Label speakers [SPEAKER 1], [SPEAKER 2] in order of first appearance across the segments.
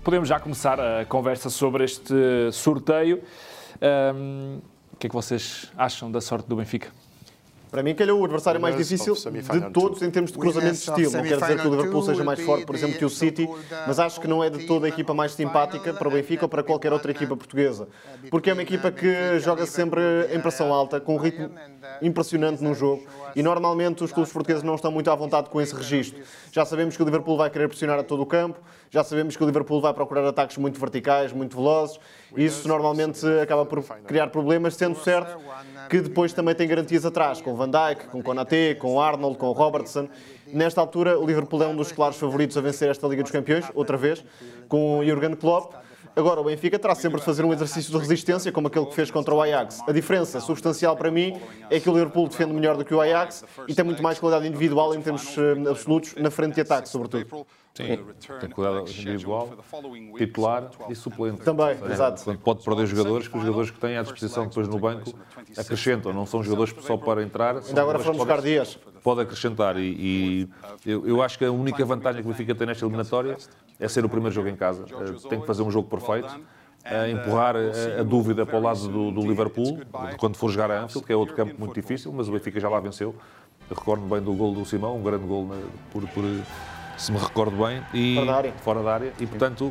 [SPEAKER 1] podemos já começar a conversa sobre este sorteio. O que é que vocês acham da sorte do Benfica?
[SPEAKER 2] Para mim, calhou o adversário mais difícil de todos em termos de cruzamento de estilo. Não quero dizer que o Liverpool seja mais forte, por exemplo, que o City, mas acho que não é de toda a equipa mais simpática para o Benfica ou para qualquer outra equipa portuguesa. Porque é uma equipa que joga sempre em pressão alta, com um ritmo impressionante no jogo, e normalmente os clubes portugueses não estão muito à vontade com esse registro. Já sabemos que o Liverpool vai querer pressionar a todo o campo, já sabemos que o Liverpool vai procurar ataques muito verticais, muito velozes, e isso normalmente acaba por criar problemas, sendo certo que depois também tem garantias atrás, com Van Dijk, com Konaté, com Arnold, com Robertson. Nesta altura, o Liverpool é um dos claros favoritos a vencer esta Liga dos Campeões, outra vez, com o Jürgen Klopp. Agora, o Benfica terá sempre de fazer um exercício de resistência, como aquele que fez contra o Ajax. A diferença substancial para mim é que o Liverpool defende melhor do que o Ajax e tem muito mais qualidade individual em termos absolutos, na frente de ataque, sobretudo.
[SPEAKER 3] Sim, tem qualidade individual, titular e suplente.
[SPEAKER 2] Também, exato.
[SPEAKER 3] Portanto, pode perder jogadores, que os jogadores que têm à disposição depois no banco acrescentam. Não são jogadores só para entrar.
[SPEAKER 2] Ainda agora foram buscar Dias.
[SPEAKER 3] Pode acrescentar. E eu acho que a única vantagem que o Benfica tem nesta eliminatória é ser o primeiro jogo em casa. Tem que fazer um jogo perfeito, empurrar a dúvida para o lado do Liverpool, quando for jogar a Anfield, que é outro campo muito difícil, mas o Benfica já lá venceu. Eu recordo bem do gol do Simão, um grande gol se me recordo bem, e fora da área. E, portanto,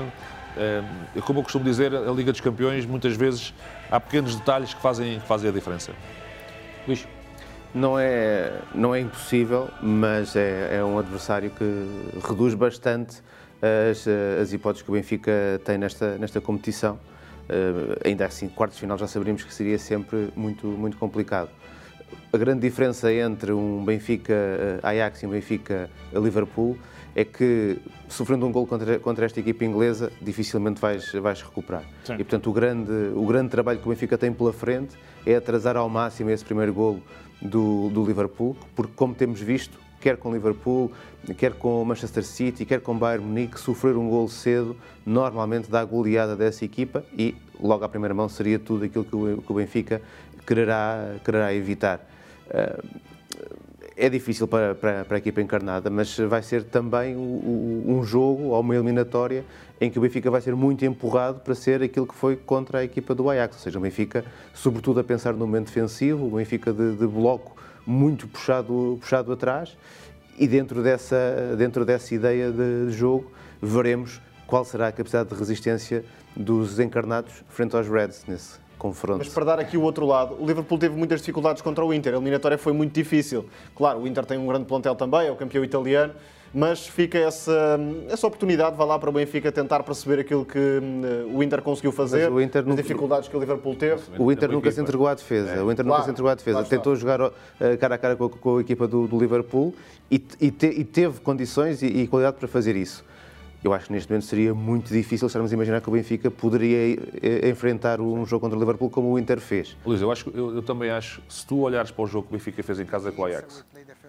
[SPEAKER 3] como eu costumo dizer, a Liga dos Campeões, muitas vezes, há pequenos detalhes que fazem a diferença.
[SPEAKER 4] Luís? Não é impossível, mas é um adversário que reduz bastante as hipóteses que o Benfica tem nesta competição. Ainda assim, quartos de final já saberíamos que seria sempre muito, muito complicado. A grande diferença entre um Benfica-Ajax e um Benfica-Liverpool é que, sofrendo um gol contra esta equipa inglesa, dificilmente vais recuperar. Sim. E, portanto, o grande trabalho que o Benfica tem pela frente é atrasar ao máximo esse primeiro golo do Liverpool, porque, como temos visto, quer com o Liverpool, quer com o Manchester City, quer com o Bayern Munique, sofrer um golo cedo normalmente dá a goleada dessa equipa e, logo à primeira mão, seria tudo aquilo que o Benfica quererá evitar. É difícil para a equipa encarnada, mas vai ser também um jogo ou uma eliminatória em que o Benfica vai ser muito empurrado para ser aquilo que foi contra a equipa do Ajax, ou seja, o Benfica, sobretudo a pensar no momento defensivo, o Benfica de bloco muito puxado atrás, e dentro dessa ideia de jogo veremos qual será a capacidade de resistência dos encarnados frente aos Reds nesse confronto.
[SPEAKER 2] Mas para dar aqui o outro lado, o Liverpool teve muitas dificuldades contra o Inter, a eliminatória foi muito difícil. Claro, o Inter tem um grande plantel também, é o campeão italiano, mas fica essa oportunidade, vá lá para o Benfica tentar perceber aquilo que o Inter conseguiu fazer, as dificuldades que o Liverpool teve.
[SPEAKER 4] O Inter nunca se entregou à defesa, tentou jogar cara a cara com a equipa do Liverpool e teve condições e qualidade para fazer isso. Eu acho que neste momento seria muito difícil estarmos a imaginar que o Benfica poderia enfrentar um jogo contra o Liverpool como o Inter fez.
[SPEAKER 3] Luís, eu também acho, se tu olhares para o jogo que o Benfica fez em casa com o Ajax,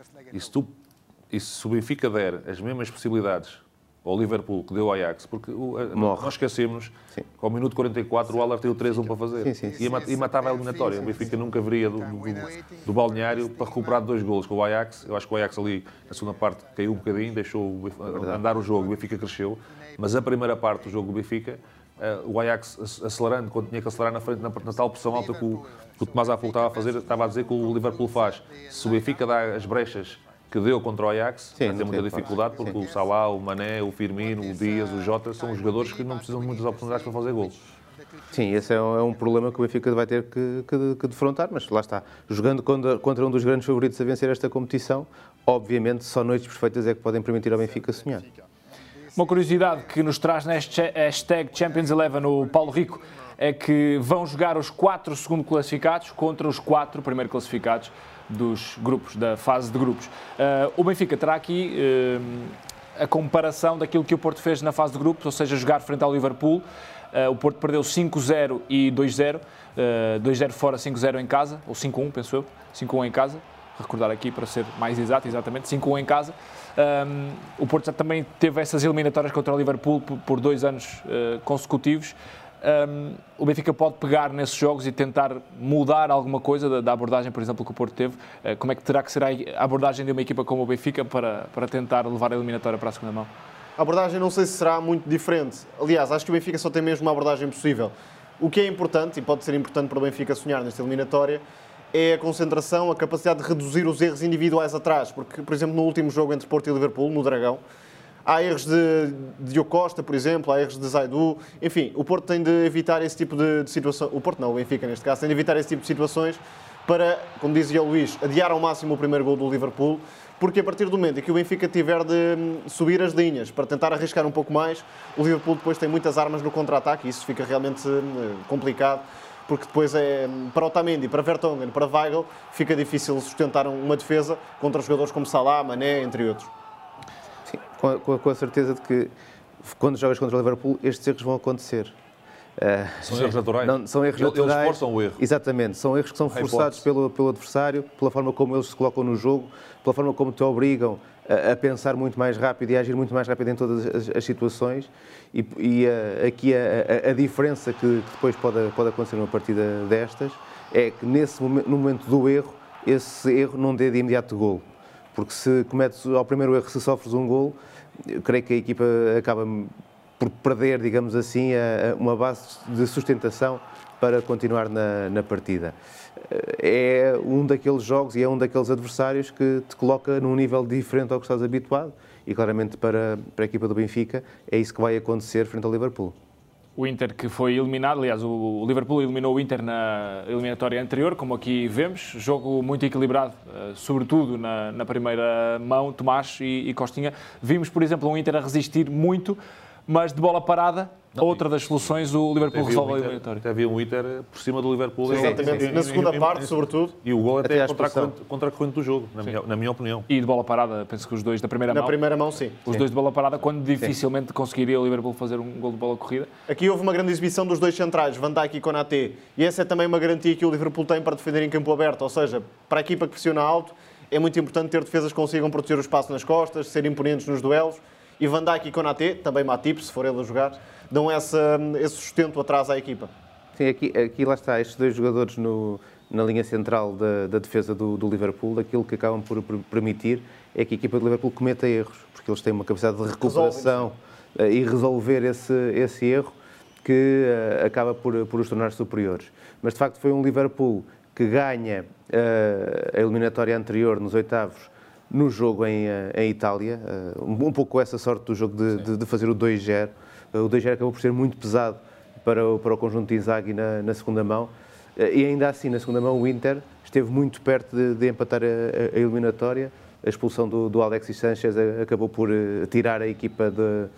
[SPEAKER 3] e se o Benfica der as mesmas possibilidades ao Liverpool que deu ao Ajax, porque nós esquecemos que ao minuto 44 o Haller tem o 3-1 para fazer.
[SPEAKER 4] Sim.
[SPEAKER 3] E matava a eliminatória. O Benfica nunca viria do balneário para recuperar 2 golos com o Ajax. Eu acho que o Ajax ali, na segunda parte, caiu um bocadinho, deixou andar o jogo, o Benfica cresceu. Mas a primeira parte do jogo do Benfica, o Ajax acelerando, quando tinha que acelerar na frente, na tal pressão alta que o Tomás há pouco estava a dizer que o Liverpool faz. Se o Benfica dá as brechas que deu contra o Ajax, vai ter muita dificuldade, porque o Salah, o Mané, o Firmino, o Dias, o Jota, são jogadores que não precisam de muitas oportunidades para fazer golos.
[SPEAKER 4] Sim, esse é um problema que o Benfica vai ter que defrontar, mas lá está. Jogando contra um dos grandes favoritos a vencer esta competição, obviamente só noites perfeitas é que podem permitir ao Benfica sonhar.
[SPEAKER 1] Uma curiosidade que nos traz neste hashtag Champions 11 o Paulo Rico é que vão jogar os 4 segundo classificados contra os 4 primeiro classificados dos grupos, da fase de grupos. O Benfica terá aqui a comparação daquilo que o Porto fez na fase de grupos, ou seja, jogar frente ao Liverpool. O Porto perdeu 5-0 e 2-0, 2-0 fora, 5-0 em casa, ou 5-1, penso eu, 5-1 em casa, recordar aqui para ser mais exato, exatamente, 5-1 em casa. O Porto já também teve essas eliminatórias contra o Liverpool por 2 anos consecutivos. O Benfica pode pegar nesses jogos e tentar mudar alguma coisa da abordagem, por exemplo, que o Porto teve. Como é que terá que ser a abordagem de uma equipa como o Benfica para tentar levar a eliminatória para a segunda mão?
[SPEAKER 2] A abordagem não sei se será muito diferente. Aliás, acho que o Benfica só tem mesmo uma abordagem possível. O que é importante, e pode ser importante para o Benfica sonhar nesta eliminatória, é a concentração, a capacidade de reduzir os erros individuais atrás. Porque, por exemplo, no último jogo entre Porto e Liverpool, no Dragão, há erros de Diogo Costa, por exemplo, há erros de Zaidu. Enfim, o Porto tem de evitar esse tipo de situações. O Porto não, o Benfica neste caso, tem de evitar esse tipo de situações para, como dizia o Luís, adiar ao máximo o primeiro gol do Liverpool, porque a partir do momento em que o Benfica tiver de subir as linhas para tentar arriscar um pouco mais, o Liverpool depois tem muitas armas no contra-ataque e isso fica realmente complicado, porque depois para Otamendi, para Vertonghen, para Weigl, fica difícil sustentar uma defesa contra jogadores como Salah, Mané, entre outros.
[SPEAKER 4] Sim, com a certeza de que quando jogas contra o Liverpool, estes erros vão acontecer.
[SPEAKER 3] São erros naturais?
[SPEAKER 4] Não, são erros naturais.
[SPEAKER 3] Eles forçam o erro.
[SPEAKER 4] Exatamente, são erros que são forçados pelo adversário, pela forma como eles se colocam no jogo, pela forma como te obrigam a pensar muito mais rápido e a agir muito mais rápido em todas as situações. E aqui a diferença que depois pode acontecer numa partida destas é que no momento do erro, esse erro não dê de imediato golo. Porque se cometes ao primeiro erro, se sofres um golo, eu creio que a equipa acaba por perder, digamos assim, uma base de sustentação para continuar na partida. É um daqueles jogos e é um daqueles adversários que te coloca num nível diferente ao que estás habituado e claramente para a equipa do Benfica é isso que vai acontecer frente ao Liverpool.
[SPEAKER 1] O Inter que foi eliminado, aliás, o Liverpool eliminou o Inter na eliminatória anterior, como aqui vemos, jogo muito equilibrado, sobretudo na primeira mão, Tomás e Costinha. Vimos, por exemplo, um Inter a resistir muito, mas de bola parada, outra das soluções, o Liverpool resolve a eliminatória.
[SPEAKER 3] Até havia um Inter por cima do Liverpool.
[SPEAKER 2] Exatamente, na segunda parte, sobretudo.
[SPEAKER 3] E o gol até é contra a corrente do jogo, na minha opinião.
[SPEAKER 1] E de bola parada, penso que os dois da primeira mão.
[SPEAKER 2] Na primeira mão, sim.
[SPEAKER 1] Os dois de bola parada, quando dificilmente conseguiria o Liverpool fazer um gol de bola corrida.
[SPEAKER 2] Aqui houve uma grande exibição dos dois centrais, Van Dijk e Konaté. E essa é também uma garantia que o Liverpool tem para defender em campo aberto. Ou seja, para a equipa que pressiona alto, é muito importante ter defesas que consigam proteger o espaço nas costas, ser imponentes nos duelos. E Van Dijk e Konaté, também Matip, se for ele a jogar, dão esse sustento atrás à equipa.
[SPEAKER 4] Sim, aqui lá está, estes dois jogadores na linha central da defesa do Liverpool, aquilo que acabam por permitir é que a equipa do Liverpool cometa erros, porque eles têm uma capacidade de recuperação e resolver esse erro que acaba por os tornar superiores. Mas de facto foi um Liverpool que ganha a eliminatória anterior nos oitavos no jogo em Itália, um pouco com essa sorte do jogo de fazer o 2-0. O 2-0 acabou por ser muito pesado para o conjunto de Inzaghi na segunda mão. E ainda assim, na segunda mão, o Inter esteve muito perto de empatar a eliminatória. A expulsão do Alexis Sanchez acabou por tirar a equipa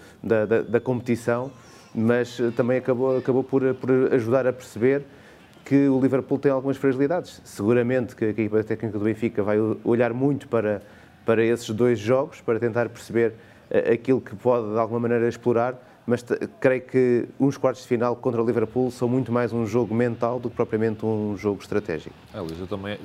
[SPEAKER 4] da competição, mas também acabou por ajudar a perceber que o Liverpool tem algumas fragilidades. Seguramente que a equipa técnica do Benfica vai olhar muito para esses dois jogos, para tentar perceber aquilo que pode, de alguma maneira, explorar, mas creio que uns quartos de final contra o Liverpool são muito mais um jogo mental do que propriamente um jogo estratégico.
[SPEAKER 3] Luís, eu também...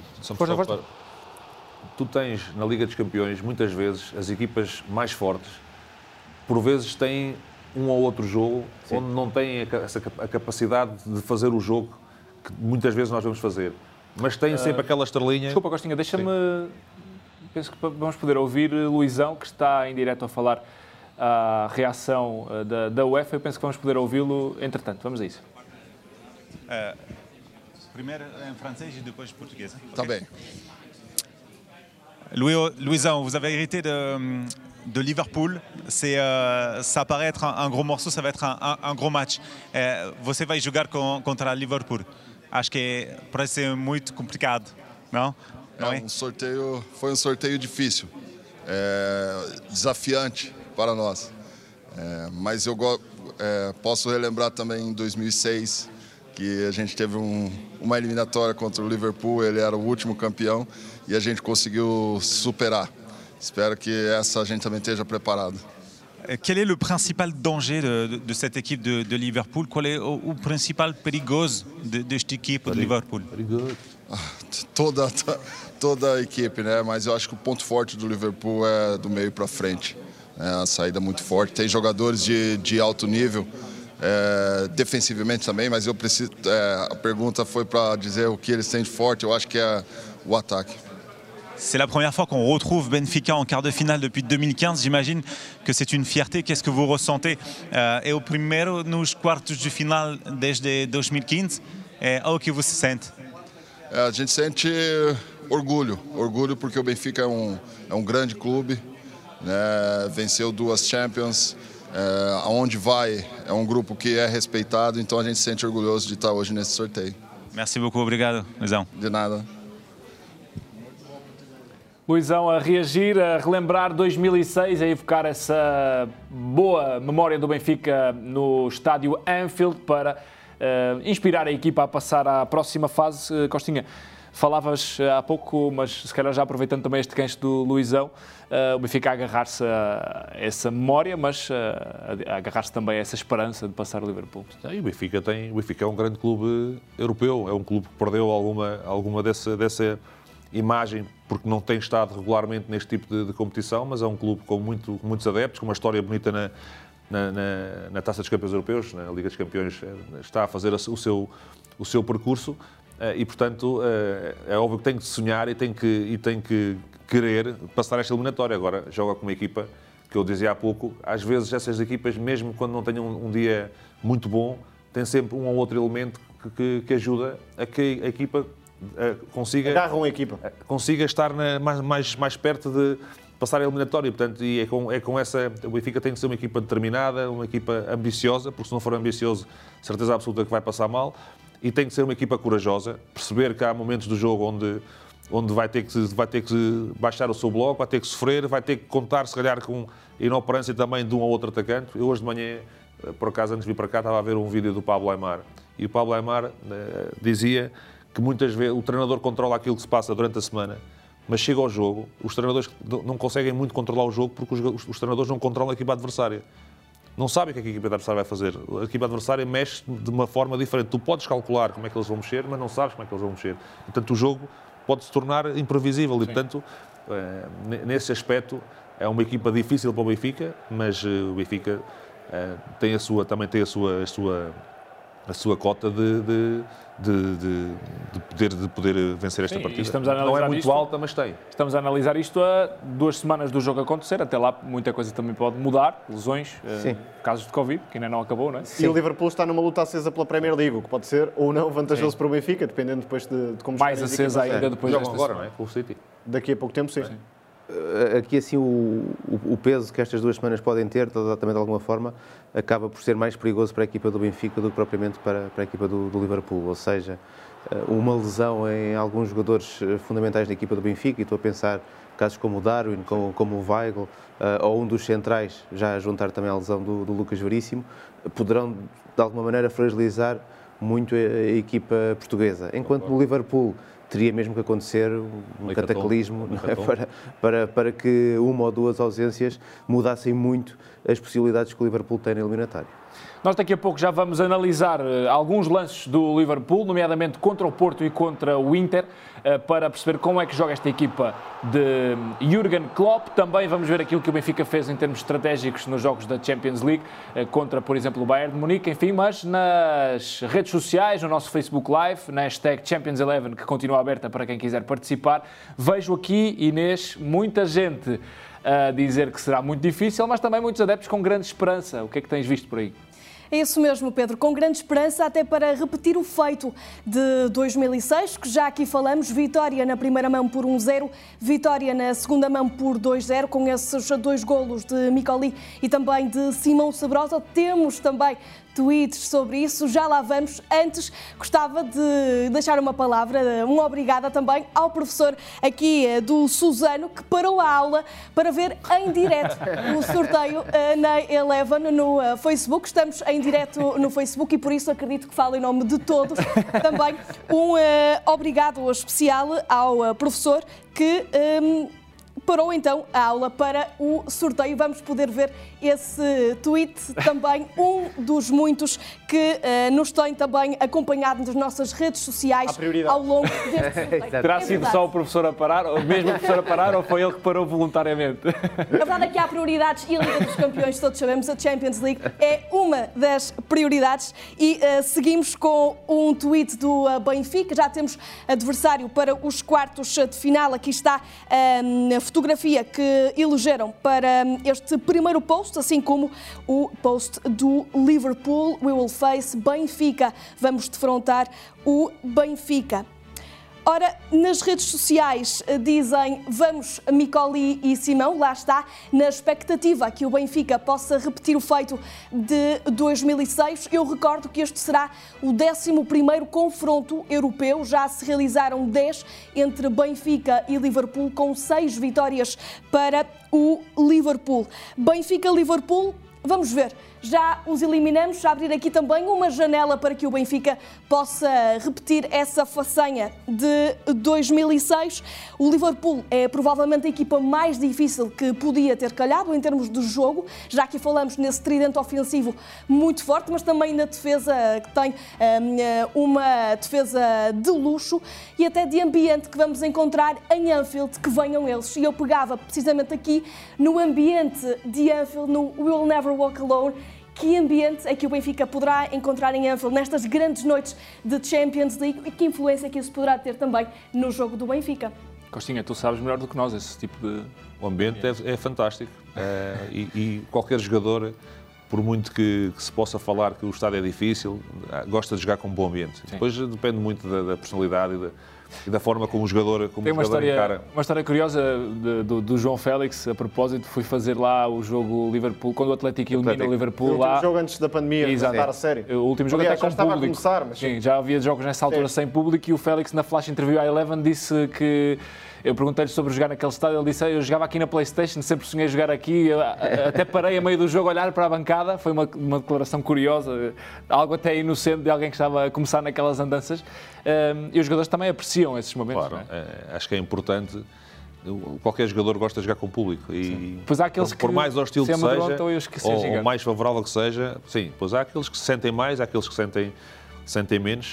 [SPEAKER 3] Tu tens, na Liga dos Campeões, muitas vezes, as equipas mais fortes, por vezes têm um ou outro jogo onde não têm a capacidade de fazer o jogo que muitas vezes nós vamos fazer. Mas têm sempre aquela estrelinha...
[SPEAKER 1] Desculpa, Costinha, deixa-me... Penso que vamos poder ouvir Luizão, que está em direto a falar a reação da UEFA. Eu penso que vamos poder ouvi-lo entretanto. Vamos a isso.
[SPEAKER 5] Primeiro em francês e depois em português.
[SPEAKER 6] Tá bem.
[SPEAKER 5] Luizão, vous avez hérité de Liverpool. Ça paraît être un gros morceau, ça va être un gros match. Você vai jogar contra Liverpool. Acho que parece ser muito complicado, não?
[SPEAKER 6] Foi um sorteio difícil, desafiante para nós. Mas eu posso relembrar também em 2006 que a gente teve uma eliminatória contra o Liverpool, ele era o último campeão e a gente conseguiu superar. Espero que essa a gente também esteja preparado.
[SPEAKER 5] Quel est le principal danger de cette équipe de Liverpool? Qual é o principal perigoso desta equipe de Liverpool?
[SPEAKER 6] Toda a equipe, né? Mas eu acho que o ponto forte do Liverpool é do meio para frente. A saída muito forte. Tem jogadores de alto nível, defensivamente também, mas eu preciso. A pergunta foi para dizer o que eles têm de forte. Eu acho que é o ataque.
[SPEAKER 5] C'est la première fois qu'on retrouve Benfica en quart de finale depuis 2015. J'imagine que c'est une fierté. Qu'est-ce que vous ressentez? É o primeiro nos quartos de final desde 2015. O que você sente?
[SPEAKER 6] A gente sente orgulho porque o Benfica é um grande clube, né? Venceu 2 Champions, aonde vai é um grupo que é respeitado, então a gente se sente orgulhoso de estar hoje nesse sorteio.
[SPEAKER 5] Merci beaucoup, obrigado, Luizão.
[SPEAKER 6] De nada.
[SPEAKER 1] Luizão a reagir, a relembrar 2006, a evocar essa boa memória do Benfica no estádio Anfield para inspirar a equipa a passar à próxima fase. Costinha, falavas há pouco, mas se calhar já aproveitando também este gancho do Luizão, o Benfica a agarrar-se a essa memória, mas a agarrar-se também a essa esperança de passar o Liverpool.
[SPEAKER 3] O Benfica é um grande clube europeu, é um clube que perdeu alguma dessa imagem porque não tem estado regularmente neste tipo de competição, mas é um clube com muitos adeptos, com uma história bonita na Taça dos Campeões Europeus, na Liga dos Campeões, está a fazer o seu percurso e, portanto, é óbvio que tem que sonhar e tem que querer passar esta eliminatória. Agora, joga com uma equipa que eu dizia há pouco, às vezes essas equipas, mesmo quando não tenham um dia muito bom, tem sempre um ou outro elemento que ajuda a que a equipa consiga estar mais perto de passar a eliminatória. Portanto, e é com essa... O Benfica tem de ser uma equipa determinada, uma equipa ambiciosa, porque se não for ambicioso, certeza absoluta que vai passar mal, e tem de ser uma equipa corajosa, perceber que há momentos do jogo onde vai ter que baixar o seu bloco, vai ter que sofrer, vai ter que contar, se calhar, com a inoperância também de um ou outro atacante. Eu hoje de manhã, por acaso, antes de vir para cá, estava a ver um vídeo do Pablo Aimar, e o Pablo Aimar dizia que muitas vezes o treinador controla aquilo que se passa durante a semana, mas chega ao jogo, os treinadores não conseguem muito controlar o jogo porque os treinadores não controlam a equipa adversária. Não sabem o que a equipa adversária vai fazer. A equipa adversária mexe de uma forma diferente. Tu podes calcular como é que eles vão mexer, mas não sabes como é que eles vão mexer. Portanto, o jogo pode se tornar imprevisível. Sim. E, portanto, nesse aspecto, é uma equipa difícil para o Benfica, mas o Benfica também tem a sua cota de poder vencer esta partida. Não é muito alta, mas tem.
[SPEAKER 1] Estamos a analisar isto a 2 semanas do jogo acontecer. Até lá muita coisa também pode mudar. Lesões, casos de Covid, que ainda não acabou, não é?
[SPEAKER 2] E o Liverpool está numa luta acesa pela Premier League, o que pode ser ou não vantajoso para o Benfica, dependendo depois de como...
[SPEAKER 1] Mais acesa ainda depois desta
[SPEAKER 3] agora, não é? Com o City.
[SPEAKER 2] Daqui a pouco tempo, sim.
[SPEAKER 4] Aqui, assim, o peso que estas 2 semanas podem ter, também de alguma forma, acaba por ser mais perigoso para a equipa do Benfica do que propriamente para a equipa do Liverpool. Ou seja, uma lesão em alguns jogadores fundamentais da equipa do Benfica, e estou a pensar casos como o Darwin, como o Weigl, ou um dos centrais, já a juntar também a lesão do Lucas Veríssimo, poderão, de alguma maneira, fragilizar muito a equipa portuguesa. Enquanto no Liverpool teria mesmo que acontecer um cataclismo, não é? para que uma ou 2 ausências mudassem muito as possibilidades que o Liverpool tem na eliminatória.
[SPEAKER 1] Nós daqui a pouco já vamos analisar alguns lances do Liverpool, nomeadamente contra o Porto e contra o Inter, para perceber como é que joga esta equipa de Jürgen Klopp. Também vamos ver aquilo que o Benfica fez em termos estratégicos nos jogos da Champions League, contra, por exemplo, o Bayern de Munique, enfim, mas nas redes sociais, no nosso Facebook Live, na hashtag Champions11, que continua aberta para quem quiser participar. Vejo aqui, Inês, muita gente a dizer que será muito difícil, mas também muitos adeptos com grande esperança. O que é que tens visto por aí?
[SPEAKER 7] É isso mesmo, Pedro, com grande esperança até para repetir o feito de 2006, que já aqui falamos, vitória na primeira mão por 1-0, vitória na segunda mão por 2-0, com esses 2 golos de Micoli e também de Simão Sabrosa. Temos também tweets sobre isso, já lá vamos. Antes, gostava de deixar uma palavra, uma obrigada também ao professor aqui do Suzano, que parou a aula para ver em direto o sorteio na Eleven no Facebook. Estamos em direto no Facebook e por isso acredito que falo em nome de todos. Também um obrigado especial ao professor que parou então a aula para o sorteio. Vamos poder ver esse tweet, também um dos muitos que nos tem também acompanhado nas nossas redes sociais ao longo deste sorteio.
[SPEAKER 1] Terá sido só o professor a parar, ou mesmo o professor a parar, ou foi ele que parou voluntariamente?
[SPEAKER 7] A verdade é que há prioridades e a Liga dos Campeões, todos sabemos, a Champions League é uma das prioridades e seguimos com um tweet do Benfica. Já temos adversário para os quartos de final. Aqui está a fotografia que elegeram para este primeiro post, assim como o post do Liverpool. We will face Benfica. Vamos defrontar o Benfica. Ora, nas redes sociais dizem vamos Micoli e Simão, lá está, na expectativa que o Benfica possa repetir o feito de 2006. Eu recordo que este será o 11º confronto europeu, já se realizaram 10 entre Benfica e Liverpool, com 6 vitórias para o Liverpool. Benfica-Liverpool, vamos ver. Já os eliminamos, já abrir aqui também uma janela para que o Benfica possa repetir essa façanha de 2006. O Liverpool é provavelmente a equipa mais difícil que podia ter calhado em termos de jogo, já que falamos nesse tridente ofensivo muito forte, mas também na defesa, que tem uma defesa de luxo e até de ambiente que vamos encontrar em Anfield, que venham eles. E eu pegava precisamente aqui no ambiente de Anfield, no We Will Never Walk Alone. Que ambiente é que o Benfica poderá encontrar em Anfield nestas grandes noites de Champions League e que influência é que isso poderá ter também no jogo do Benfica?
[SPEAKER 1] Costinha, tu sabes melhor do que nós esse tipo de...
[SPEAKER 3] O ambiente é fantástico e qualquer jogador, por muito que se possa falar que o estádio é difícil, gosta de jogar com um bom ambiente. Sim. Depois depende muito da personalidade e da forma como o jogador,
[SPEAKER 1] Tem uma história curiosa do João Félix, a propósito, fui fazer lá o jogo Liverpool, quando o Atlético elimina o Liverpool lá.
[SPEAKER 2] O último jogo antes da pandemia, estar a sério.
[SPEAKER 1] O último jogo até com
[SPEAKER 2] estava
[SPEAKER 1] público.
[SPEAKER 2] A começar, mas...
[SPEAKER 1] Sim, já havia jogos nessa altura sem público e o Félix na flash interview à Eleven disse que... Eu perguntei-lhe sobre jogar naquele estádio, ele disse eu jogava aqui na PlayStation, sempre sonhei jogar aqui, até parei a meio do jogo a olhar para a bancada, foi uma declaração curiosa, algo até inocente de alguém que estava a começar naquelas andanças, e os jogadores também apreciam esses momentos.
[SPEAKER 3] Claro, não é? Acho que é importante, qualquer jogador gosta de jogar com o público e
[SPEAKER 1] pois há aqueles
[SPEAKER 3] por mais hostil que seja,
[SPEAKER 1] ou
[SPEAKER 3] mais favorável que seja, sim, pois há aqueles que se sentem mais, há aqueles que sentem menos,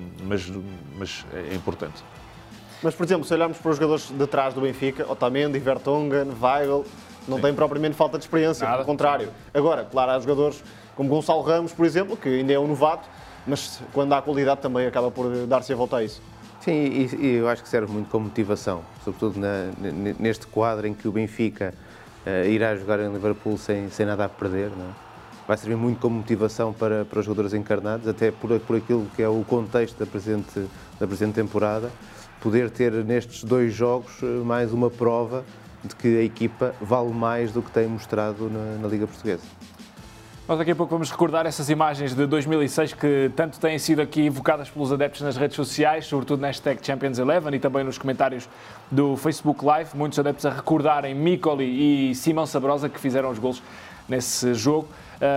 [SPEAKER 3] mas é importante.
[SPEAKER 2] Mas, por exemplo, se olharmos para os jogadores de trás do Benfica, Otamendi, Vertonghen, Weigl, não têm propriamente falta de experiência, pelo contrário. Agora, claro, há jogadores como Gonçalo Ramos, por exemplo, que ainda é um novato, mas quando há qualidade também acaba por dar-se a volta a isso.
[SPEAKER 4] Sim, e eu acho que serve muito como motivação, sobretudo neste quadro em que o Benfica irá jogar em Liverpool sem nada a perder, não é? Vai servir muito como motivação para os jogadores encarnados, até por aquilo que é o contexto da presente temporada. Poder ter nestes 2 jogos mais uma prova de que a equipa vale mais do que tem mostrado na Liga Portuguesa.
[SPEAKER 1] Nós daqui a pouco vamos recordar essas imagens de 2006 que tanto têm sido aqui evocadas pelos adeptos nas redes sociais, sobretudo na hashtag Champions 11 e também nos comentários do Facebook Live. Muitos adeptos a recordarem Micoli e Simão Sabrosa que fizeram os golos nesse jogo.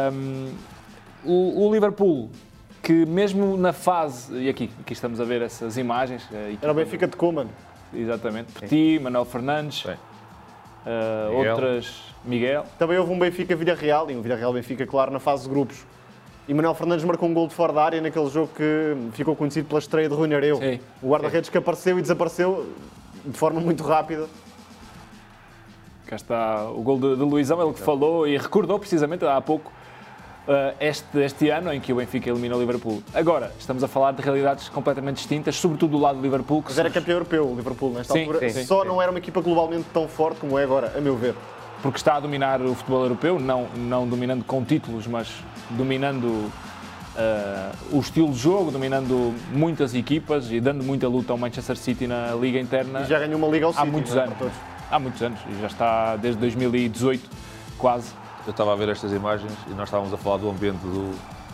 [SPEAKER 1] O Liverpool, que mesmo na fase, e aqui estamos a ver essas imagens...
[SPEAKER 2] Era o Benfica de Koeman.
[SPEAKER 1] Exatamente. Petit, Manuel Fernandes, outras... Miguel.
[SPEAKER 2] Também houve um Benfica-Villarreal, e um Villarreal-Benfica, claro, na fase de grupos. E Manuel Fernandes marcou um gol de fora da área naquele jogo que ficou conhecido pela estreia de Rui Nareu. Sim. O guarda-redes que apareceu e desapareceu de forma muito rápida.
[SPEAKER 1] Cá está o gol de Luizão, ele que falou e recordou precisamente há pouco este ano em que o Benfica eliminou o Liverpool. Agora, estamos a falar de realidades completamente distintas, sobretudo do lado do Liverpool.
[SPEAKER 2] Mas era campeão europeu o Liverpool nesta altura. Só não era uma equipa globalmente tão forte como é agora, a meu ver.
[SPEAKER 1] Porque está a dominar o futebol europeu, não dominando com títulos, mas dominando o estilo de jogo, dominando muitas equipas e dando muita luta ao Manchester City na liga interna.
[SPEAKER 2] E já ganhou uma liga ao City,
[SPEAKER 1] há muitos anos. Há muitos anos, e já está desde 2018, quase.
[SPEAKER 3] Eu estava a ver estas imagens e nós estávamos a falar do ambiente do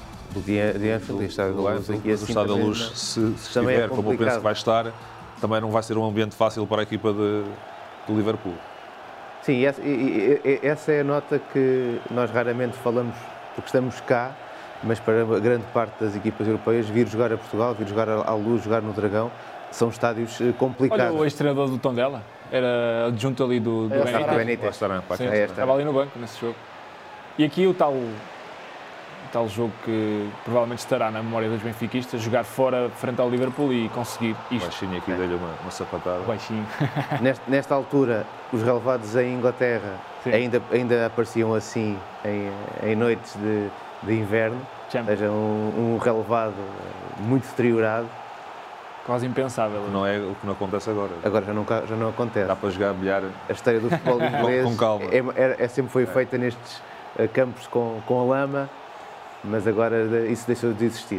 [SPEAKER 3] Estádio da Luz. Se estiver como eu penso que vai estar, também não vai ser um ambiente fácil para a equipa do Liverpool.
[SPEAKER 4] Sim, essa é a nota que nós raramente falamos, porque estamos cá, mas para a grande parte das equipas europeias, vir jogar a Portugal, vir jogar à Luz, jogar no Dragão, são estádios complicados.
[SPEAKER 1] Olha o ex-treinador do Tondela, era adjunto ali do Benítez.
[SPEAKER 4] Benítez.
[SPEAKER 1] Estava ali no banco nesse jogo. E aqui o tal jogo que provavelmente estará na memória dos benfiquistas, jogar fora frente ao Liverpool e conseguir isto.
[SPEAKER 3] Baixinho aqui dele uma sapatada.
[SPEAKER 1] Baixinho.
[SPEAKER 4] Nesta altura, os relevados em Inglaterra ainda apareciam assim em noites de inverno, ou seja, um relevado muito deteriorado.
[SPEAKER 1] Quase impensável.
[SPEAKER 3] Não é o que não acontece agora.
[SPEAKER 4] Agora já não acontece.
[SPEAKER 3] Dá para jogar bilhar.
[SPEAKER 4] A história do futebol inglês
[SPEAKER 3] com calma.
[SPEAKER 4] Sempre foi feita nestes campos com lama, mas agora isso deixou de existir.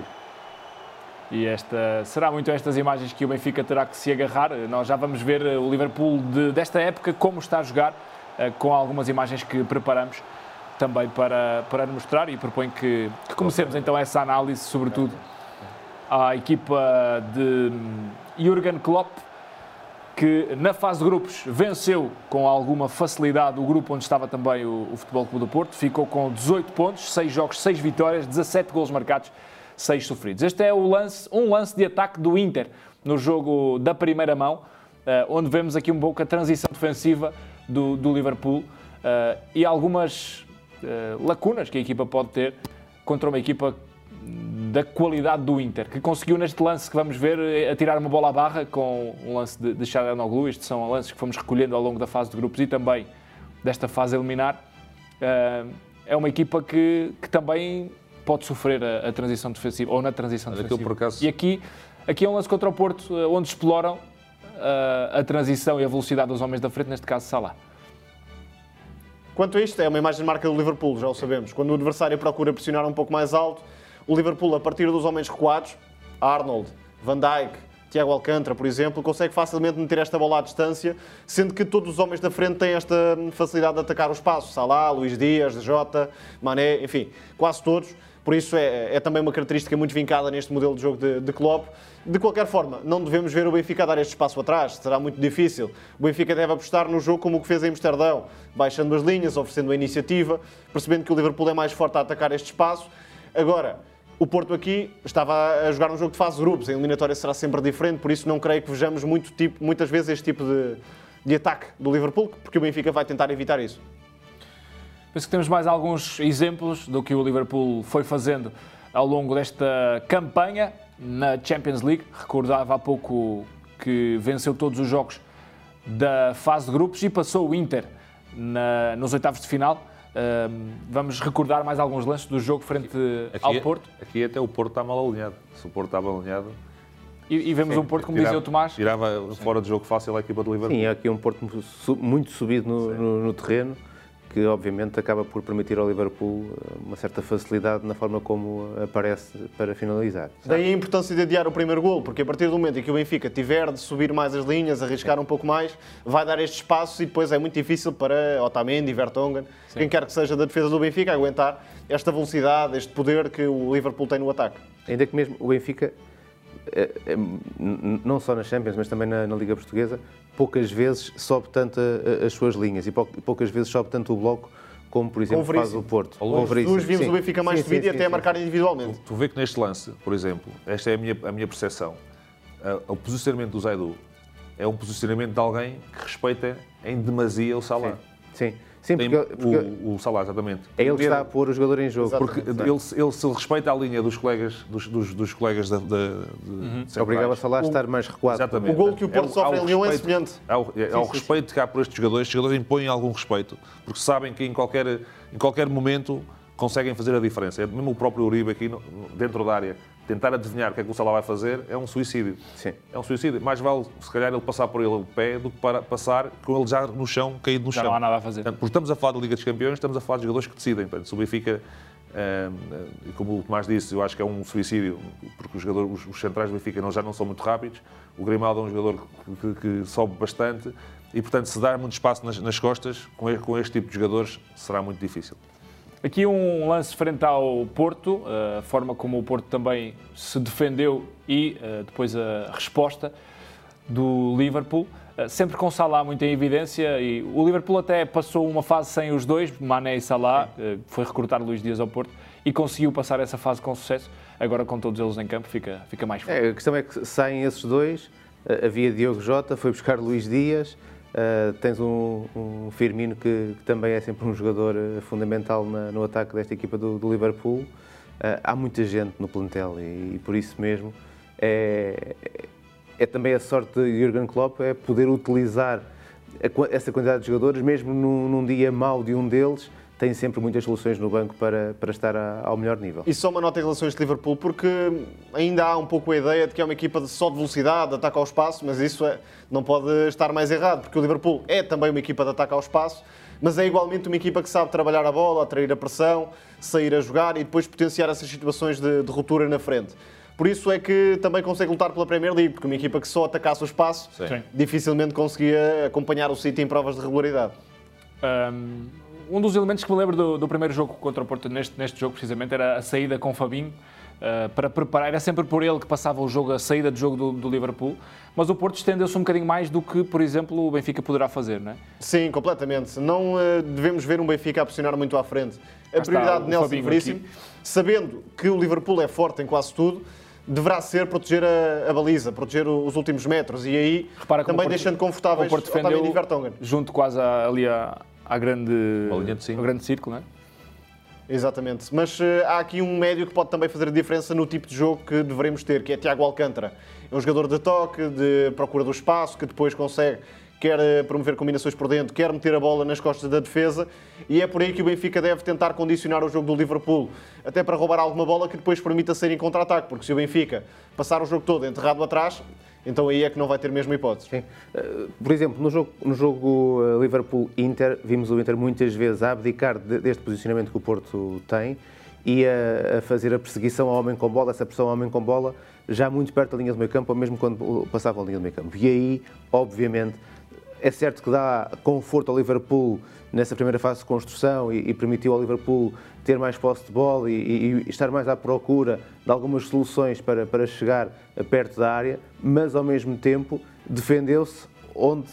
[SPEAKER 1] E será muito estas imagens que o Benfica terá que se agarrar. Nós já vamos ver o Liverpool desta época, como está a jogar, com algumas imagens que preparamos também para mostrar, e proponho que comecemos então essa análise, sobretudo à equipa de Jürgen Klopp, que na fase de grupos venceu com alguma facilidade o grupo onde estava também o Futebol Clube do Porto, ficou com 18 pontos, 6 jogos, 6 vitórias, 17 golos marcados, 6 sofridos. Este é um lance de ataque do Inter no jogo da primeira mão, onde vemos aqui um pouco a transição defensiva do Liverpool e algumas lacunas que a equipa pode ter contra uma equipa da qualidade do Inter, que conseguiu neste lance que vamos ver atirar uma bola à barra com um lance de Çalhanoğlu. Estes são lances que fomos recolhendo ao longo da fase de grupos e também desta fase eliminar. É uma equipa que também pode sofrer a transição defensiva, ou na transição defensiva.
[SPEAKER 3] Por acaso...
[SPEAKER 1] E aqui é um lance contra o Porto, onde exploram a transição e a velocidade dos homens da frente, neste caso Salah.
[SPEAKER 2] Quanto a isto, é uma imagem de marca do Liverpool, já o sabemos. Quando o adversário procura pressionar um pouco mais alto, o Liverpool, a partir dos homens recuados, Arnold, Van Dijk, Thiago Alcântara, por exemplo, consegue facilmente meter esta bola à distância, sendo que todos os homens da frente têm esta facilidade de atacar o espaço. Salah, Luís Dias, Jota, Mané, enfim, quase todos. Por isso é também uma característica muito vincada neste modelo de jogo de Klopp. De qualquer forma, não devemos ver o Benfica dar este espaço atrás, será muito difícil. O Benfica deve apostar no jogo como o que fez em Amsterdão, baixando as linhas, oferecendo a iniciativa, percebendo que o Liverpool é mais forte a atacar este espaço. Agora, o Porto aqui estava a jogar um jogo de fase de grupos, a eliminatória será sempre diferente, por isso não creio que vejamos muitas vezes este tipo de ataque do Liverpool, porque o Benfica vai tentar evitar isso.
[SPEAKER 1] Penso que temos mais alguns exemplos do que o Liverpool foi fazendo ao longo desta campanha na Champions League. Recordava há pouco que venceu todos os jogos da fase de grupos e passou o Inter nos oitavos de final. Vamos recordar mais alguns lances do jogo frente ao Porto.
[SPEAKER 3] Aqui até o Porto está mal alinhado. Se o Porto está mal alinhado...
[SPEAKER 1] E vemos um Porto, como dizia o Tomás...
[SPEAKER 3] Tirava fora de jogo fácil a equipa do Liverpool.
[SPEAKER 4] Sim, aqui um Porto muito subido no terreno, que obviamente acaba por permitir ao Liverpool uma certa facilidade na forma como aparece para finalizar.
[SPEAKER 2] Daí a importância de adiar o primeiro golo, porque a partir do momento em que o Benfica tiver de subir mais as linhas, arriscar um pouco mais, vai dar este espaço e depois é muito difícil para Otamendi, Vertonghen, quem quer que seja da defesa do Benfica, aguentar esta velocidade, este poder que o Liverpool tem no ataque.
[SPEAKER 4] Ainda que mesmo o Benfica, não só na Champions, mas também na Liga Portuguesa, poucas vezes sobe tanto as suas linhas e poucas vezes sobe tanto o bloco como, por exemplo, faz o Porto.
[SPEAKER 2] Nós vimos o Benfica mais subido e até a marcar individualmente.
[SPEAKER 3] Tu vê que neste lance, por exemplo, esta é a minha percepção, o posicionamento do Zaidu é um posicionamento de alguém que respeita em demasia o Salah.
[SPEAKER 4] Sim, porque
[SPEAKER 3] o Salah, exatamente.
[SPEAKER 4] É ele que está a pôr o jogador em jogo.
[SPEAKER 3] Porque ele se respeita a linha dos colegas, dos colegas
[SPEAKER 4] obrigava o Salah a estar mais recuado.
[SPEAKER 3] Exatamente.
[SPEAKER 2] O gol que o Porto sofre em Lyon é semelhante.
[SPEAKER 3] Ao respeito que há por estes jogadores impõem algum respeito, porque sabem que em qualquer momento conseguem fazer a diferença. Mesmo o próprio Uribe aqui dentro da área, tentar adivinhar o que é que o Salah vai fazer é um suicídio.
[SPEAKER 4] Sim.
[SPEAKER 3] É um suicídio. Mais vale, se calhar, ele passar por ele o pé do que para passar com ele já no chão, caído no chão.
[SPEAKER 1] Já não há nada a fazer.
[SPEAKER 3] Porque estamos a falar da Liga dos Campeões, estamos a falar de jogadores que decidem. Portanto, se o Benfica, como o Tomás disse, eu acho que é um suicídio, porque os centrais do Benfica já não são muito rápidos. O Grimaldo é um jogador que sobe bastante e, portanto, se dar muito espaço nas costas, com este tipo de jogadores, será muito difícil.
[SPEAKER 1] Aqui um lance frente ao Porto, a forma como o Porto também se defendeu e depois a resposta do Liverpool, sempre com Salah muito em evidência, e o Liverpool até passou uma fase sem os dois, Mané e Salah, foi recrutar Luís Dias ao Porto e conseguiu passar essa fase com sucesso. Agora com todos eles em campo fica mais forte.
[SPEAKER 4] A questão é que saem esses dois, havia Diogo Jota, foi buscar Luís Dias, tens um Firmino que também é sempre um jogador fundamental no ataque desta equipa do Liverpool. Há muita gente no plantel e por isso mesmo é também a sorte de Jürgen Klopp é poder utilizar essa quantidade de jogadores, mesmo num dia mau de um deles, tem sempre muitas soluções no banco para estar ao melhor nível.
[SPEAKER 2] E só uma nota em relação a este Liverpool, porque ainda há um pouco a ideia de que é uma equipa só de velocidade, de ataque ao espaço, mas isso não pode estar mais errado, porque o Liverpool é também uma equipa de ataque ao espaço, mas é igualmente uma equipa que sabe trabalhar a bola, atrair a pressão, sair a jogar e depois potenciar essas situações de ruptura na frente. Por isso é que também consegue lutar pela Premier League, porque uma equipa que só atacasse o espaço dificilmente conseguia acompanhar o City em provas de regularidade.
[SPEAKER 1] Um dos elementos que me lembro do primeiro jogo contra o Porto, neste jogo precisamente, era a saída com o Fabinho, para preparar. Era sempre por ele que passava o jogo, a saída de jogo do Liverpool, mas o Porto estendeu-se um bocadinho mais do que, por exemplo, o Benfica poderá fazer, não é?
[SPEAKER 2] Sim, completamente. Não devemos ver um Benfica a pressionar muito à frente. A prioridade de Nelson Veríssimo, sabendo que o Liverpool é forte em quase tudo, deverá ser proteger a baliza, proteger os últimos metros e aí também deixando confortáveis Otamendi e Vertonghen.
[SPEAKER 1] Junto quase ali à grande círculo, não é?
[SPEAKER 2] Exatamente, mas há aqui um médio que pode também fazer a diferença no tipo de jogo que devemos ter, que é Thiago Alcântara. É um jogador de toque, de procura do espaço, que depois consegue, quer promover combinações por dentro, quer meter a bola nas costas da defesa, e é por aí que o Benfica deve tentar condicionar o jogo do Liverpool, até para roubar alguma bola que depois permita sair em contra-ataque, porque se o Benfica passar o jogo todo enterrado atrás, então aí é que não vai ter mesmo hipótese.
[SPEAKER 4] Sim. Por exemplo, no jogo Liverpool-Inter, vimos o Inter muitas vezes a abdicar deste posicionamento que o Porto tem e a fazer a perseguição ao homem com bola, essa pressão ao homem com bola, já muito perto da linha do meio campo, ou mesmo quando passava a linha do meio campo. E aí, obviamente, é certo que dá conforto ao Liverpool nessa primeira fase de construção e permitiu ao Liverpool ter mais posse de bola e estar mais à procura de algumas soluções para chegar perto da área, mas ao mesmo tempo defendeu-se onde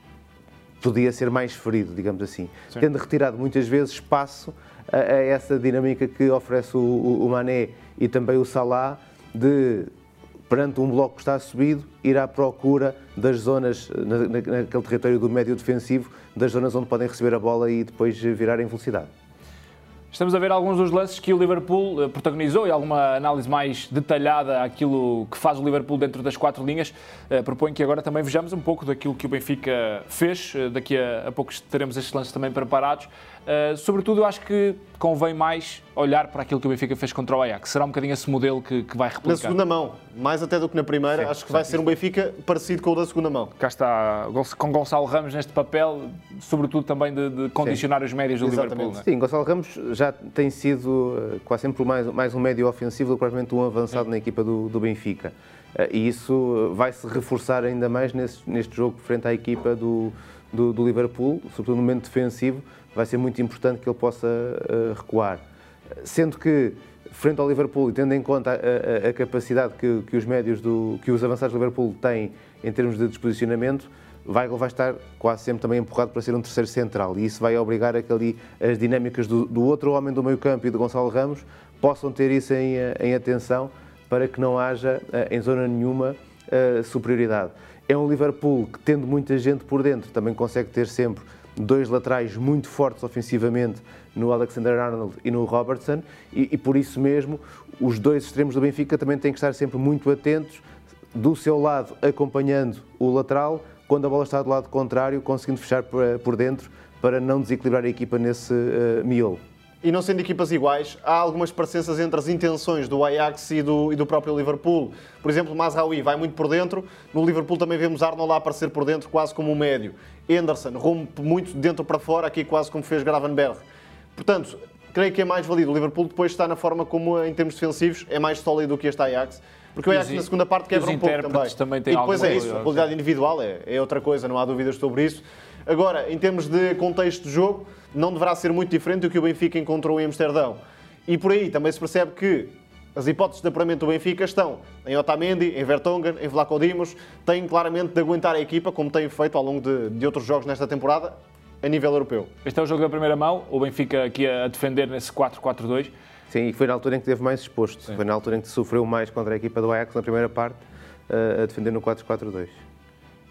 [SPEAKER 4] podia ser mais ferido, digamos assim. Sim. Tendo retirado muitas vezes espaço a essa dinâmica que oferece o Mané e também o Salah de, perante um bloco que está subido, ir à procura das zonas, naquele território do médio defensivo, das zonas onde podem receber a bola e depois virar em velocidade.
[SPEAKER 1] Estamos a ver alguns dos lances que o Liverpool protagonizou e alguma análise mais detalhada àquilo que faz o Liverpool dentro das quatro linhas. Proponho que agora também vejamos um pouco daquilo que o Benfica fez. Daqui a pouco teremos estes lances também preparados. Sobretudo, eu acho que convém mais olhar para aquilo que o Benfica fez contra o Ajax. Será um bocadinho esse modelo que vai replicar.
[SPEAKER 2] Na segunda mão, mais até do que na primeira, acho que vai ser um Benfica parecido com o da segunda mão.
[SPEAKER 1] Cá está, com Gonçalo Ramos neste papel, sobretudo também de condicionar os médios do Liverpool. Não é?
[SPEAKER 4] Sim, Gonçalo Ramos já tem sido quase sempre mais um médio ofensivo do que propriamente um avançado na equipa do Benfica. E isso vai se reforçar ainda mais neste jogo frente à equipa do Liverpool, sobretudo no momento defensivo. Vai ser muito importante que ele possa recuar. Sendo que, frente ao Liverpool, e tendo em conta a capacidade que os médios, que os avançados do Liverpool têm em termos de disposicionamento, vai estar quase sempre também empurrado para ser um terceiro central. E isso vai obrigar a que as dinâmicas do outro homem do meio campo e do Gonçalo Ramos possam ter isso em atenção para que não haja, em zona nenhuma, superioridade. É um Liverpool que, tendo muita gente por dentro, também consegue ter sempre dois laterais muito fortes ofensivamente no Alexander-Arnold e no Robertson e por isso mesmo os dois extremos do Benfica também têm que estar sempre muito atentos do seu lado, acompanhando o lateral, quando a bola está do lado contrário, conseguindo fechar por dentro para não desequilibrar a equipa nesse miolo.
[SPEAKER 2] E não sendo equipas iguais, há algumas parecenças entre as intenções do Ajax e do próprio Liverpool. Por exemplo, Mazraoui vai muito por dentro, no Liverpool também vemos Arnold lá aparecer por dentro quase como um médio. Henderson rompe muito de dentro para fora, aqui quase como fez Gravenberch. Portanto, creio que é mais válido. O Liverpool depois está na forma como, em termos defensivos, é mais sólido do que este Ajax. Porque o Ajax na segunda parte quebra um pouco também.
[SPEAKER 1] E
[SPEAKER 2] depois é isso, a qualidade individual é outra coisa, não há dúvidas sobre isso. Agora, em termos de contexto de jogo, não deverá ser muito diferente do que o Benfica encontrou em Amsterdão. E por aí também se percebe que as hipóteses de apuramento do Benfica estão em Otamendi, em Vertonghen, em Vlaco Dimos, têm claramente de aguentar a equipa, como têm feito ao longo de outros jogos nesta temporada, a nível europeu.
[SPEAKER 1] Este é o jogo da primeira mão, o Benfica aqui a defender nesse 4-4-2.
[SPEAKER 4] Sim, e foi na altura em que esteve mais exposto. Sim. Foi na altura em que sofreu mais contra a equipa do Ajax na primeira parte, a defender no 4-4-2.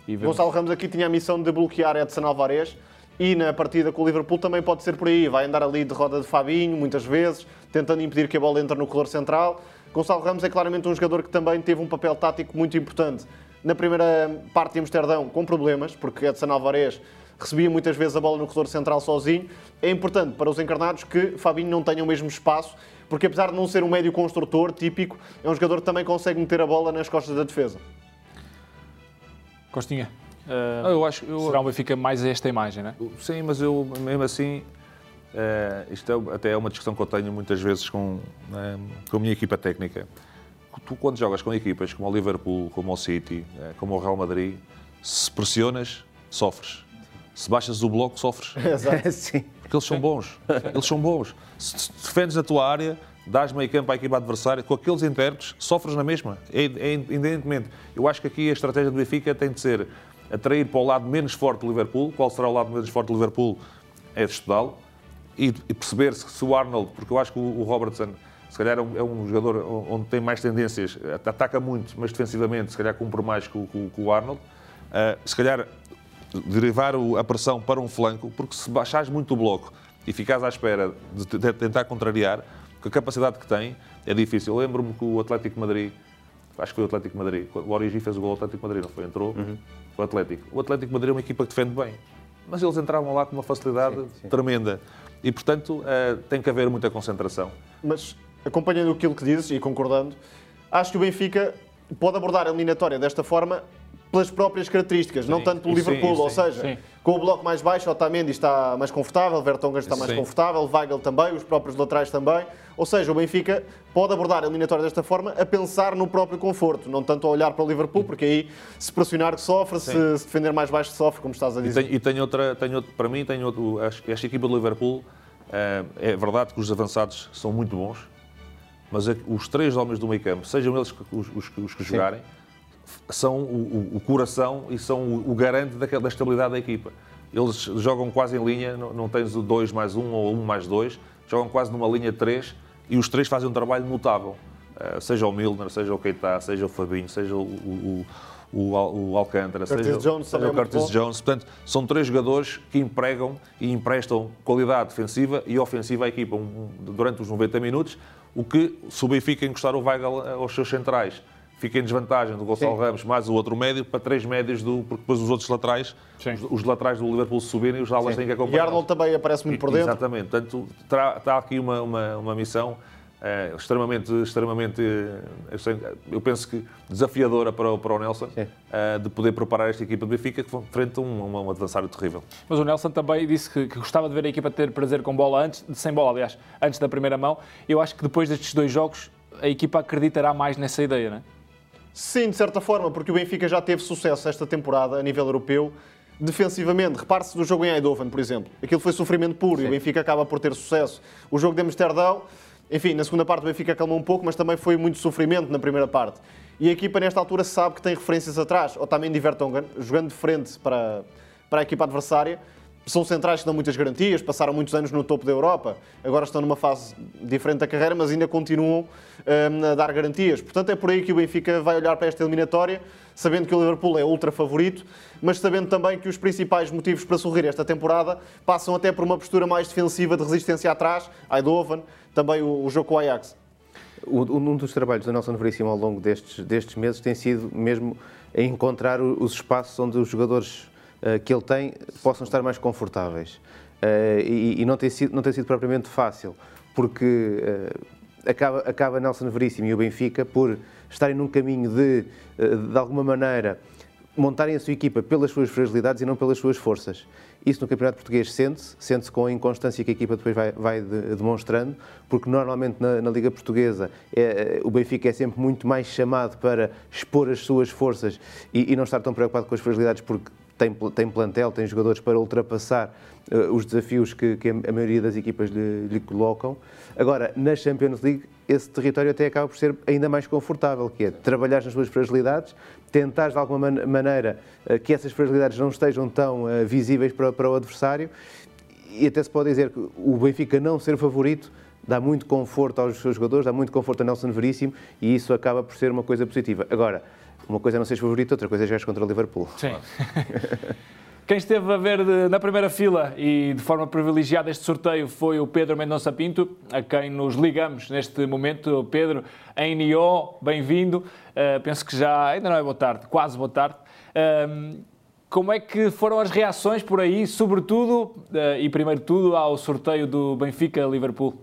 [SPEAKER 1] E vemos...
[SPEAKER 2] Gonçalo Ramos aqui tinha a missão de bloquear Edson Alvarez e na partida com o Liverpool também pode ser por aí. Vai andar ali de roda de Fabinho, muitas vezes, tentando impedir que a bola entre no corredor central. Gonçalo Ramos é claramente um jogador que também teve um papel tático muito importante. Na primeira parte de Amsterdão, com problemas, porque Edson Alvarez recebia muitas vezes a bola no corredor central sozinho. É importante para os encarnados que Fabinho não tenha o mesmo espaço, porque apesar de não ser um médio construtor típico, é um jogador que também consegue meter a bola nas costas da defesa.
[SPEAKER 1] Costinha, será um Benfica mais esta imagem, não é?
[SPEAKER 3] Sim, mas eu, mesmo assim, isto até é uma discussão que eu tenho muitas vezes com a minha equipa técnica. Tu, quando jogas com equipas como o Liverpool, como o City, como o Real Madrid, se pressionas, sofres. Se baixas o bloco, sofres.
[SPEAKER 2] Exato.
[SPEAKER 4] Sim.
[SPEAKER 3] Porque eles são bons. Eles são bons. Se defendes na tua área, dás meio campo à equipa adversária, com aqueles intérpretes, sofres na mesma. Independentemente. Eu acho que aqui a estratégia do Benfica tem de ser atrair para o lado menos forte do Liverpool. Qual será o lado menos forte do Liverpool? É de estudá-lo. E perceber se o Arnold, porque eu acho que o Robertson, se calhar é um jogador onde tem mais tendências, ataca muito, mas defensivamente, se calhar cumpre mais que o Arnold. Se calhar derivar a pressão para um flanco, porque se baixares muito o bloco e ficares à espera de tentar contrariar, com a capacidade que tem, é difícil. Eu lembro-me que o Atlético de Madrid, acho que foi o Atlético de Madrid, o Origi fez o gol ao Atlético de Madrid, não foi? Entrou o Atlético. O Atlético de Madrid é uma equipa que defende bem, mas eles entravam lá com uma facilidade tremenda. E, portanto, tem que haver muita concentração.
[SPEAKER 2] Mas, acompanhando aquilo que dizes e concordando, acho que o Benfica pode abordar a eliminatória desta forma pelas próprias características, não tanto pelo Liverpool, ou seja, com o bloco mais baixo, Otamendi está mais confortável, Vertonghen está mais confortável, Weigl também, os próprios laterais também, ou seja, o Benfica pode abordar a eliminatória desta forma a pensar no próprio conforto, não tanto a olhar para o Liverpool, porque aí se pressionar que sofre, se defender mais baixo sofre, como estás a dizer.
[SPEAKER 3] E tenho outra, para mim, esta equipa do Liverpool, é verdade que os avançados são muito bons, mas os três homens do meio campo, sejam eles os que jogarem, são o coração e são o garante da estabilidade da equipa. Eles jogam quase em linha, não tens o 2 mais 1 ou 1 mais 2, jogam quase numa linha de 3 e os três fazem um trabalho notável. Seja o Milner, seja o Keita, seja o Fabinho, seja o Alcântara, seja o Curtis Jones. Portanto, são três jogadores que empregam e emprestam qualidade defensiva e ofensiva à equipa durante os 90 minutos, o que, se o Benfica encostar o Weigl aos seus centrais, fica em desvantagem do Gonçalo Ramos mais o outro médio para três médios, porque depois os outros laterais, os laterais do Liverpool subirem e os alas têm que acompanhar.
[SPEAKER 2] E Arnold também aparece muito por dentro.
[SPEAKER 3] Exatamente. Portanto, está aqui uma missão extremamente, eu penso que desafiadora para o Nelson, de poder preparar esta equipa do Benfica frente a um adversário terrível.
[SPEAKER 1] Mas o Nelson também disse que gostava de ver a equipa ter prazer com bola sem bola, aliás, antes da primeira mão. Eu acho que depois destes dois jogos a equipa acreditará mais nessa ideia, não é?
[SPEAKER 2] Sim, de certa forma, porque o Benfica já teve sucesso esta temporada a nível europeu. Defensivamente, repare-se do jogo em Eindhoven, por exemplo. Aquilo foi sofrimento puro e o Benfica acaba por ter sucesso. O jogo de Amsterdão, enfim, na segunda parte o Benfica acalmou um pouco, mas também foi muito sofrimento na primeira parte. E a equipa, nesta altura, sabe que tem referências atrás. Otamendi e Vertonghen, jogando de frente para a equipa adversária. São centrais que dão muitas garantias, passaram muitos anos no topo da Europa, agora estão numa fase diferente da carreira, mas ainda continuam a dar garantias. Portanto, é por aí que o Benfica vai olhar para esta eliminatória, sabendo que o Liverpool é ultra favorito, mas sabendo também que os principais motivos para sorrir esta temporada passam até por uma postura mais defensiva de resistência atrás, Eindhoven, também o jogo com o Ajax.
[SPEAKER 4] Um dos trabalhos do Nelson Veríssimo ao longo destes meses tem sido mesmo encontrar os espaços onde os jogadores que ele tem possam estar mais confortáveis. E não tem sido propriamente fácil, porque acaba Nelson Veríssimo e o Benfica por estarem num caminho de alguma maneira, montarem a sua equipa pelas suas fragilidades e não pelas suas forças. Isso no Campeonato Português sente-se com a inconstância que a equipa depois vai demonstrando, porque normalmente na Liga Portuguesa o Benfica é sempre muito mais chamado para expor as suas forças e não estar tão preocupado com as fragilidades, porque tem plantel, tem jogadores para ultrapassar os desafios que a maioria das equipas lhe colocam. Agora, na Champions League, esse território até acaba por ser ainda mais confortável, que é trabalhar nas suas fragilidades, tentar de alguma maneira que essas fragilidades não estejam tão visíveis para o adversário, e até se pode dizer que o Benfica não ser favorito dá muito conforto aos seus jogadores, dá muito conforto a Nelson Veríssimo, e isso acaba por ser uma coisa positiva. Agora, uma coisa é não seres favorito, outra coisa é jogares contra o Liverpool.
[SPEAKER 1] Sim. Quem esteve a ver na primeira fila e de forma privilegiada este sorteio foi o Pedro Mendonça Pinto, a quem nos ligamos neste momento. Pedro, em Nyon, bem-vindo. Penso que já, ainda não é boa tarde, quase boa tarde. Como é que foram as reações por aí, sobretudo, e primeiro de tudo, ao sorteio do Benfica-Liverpool?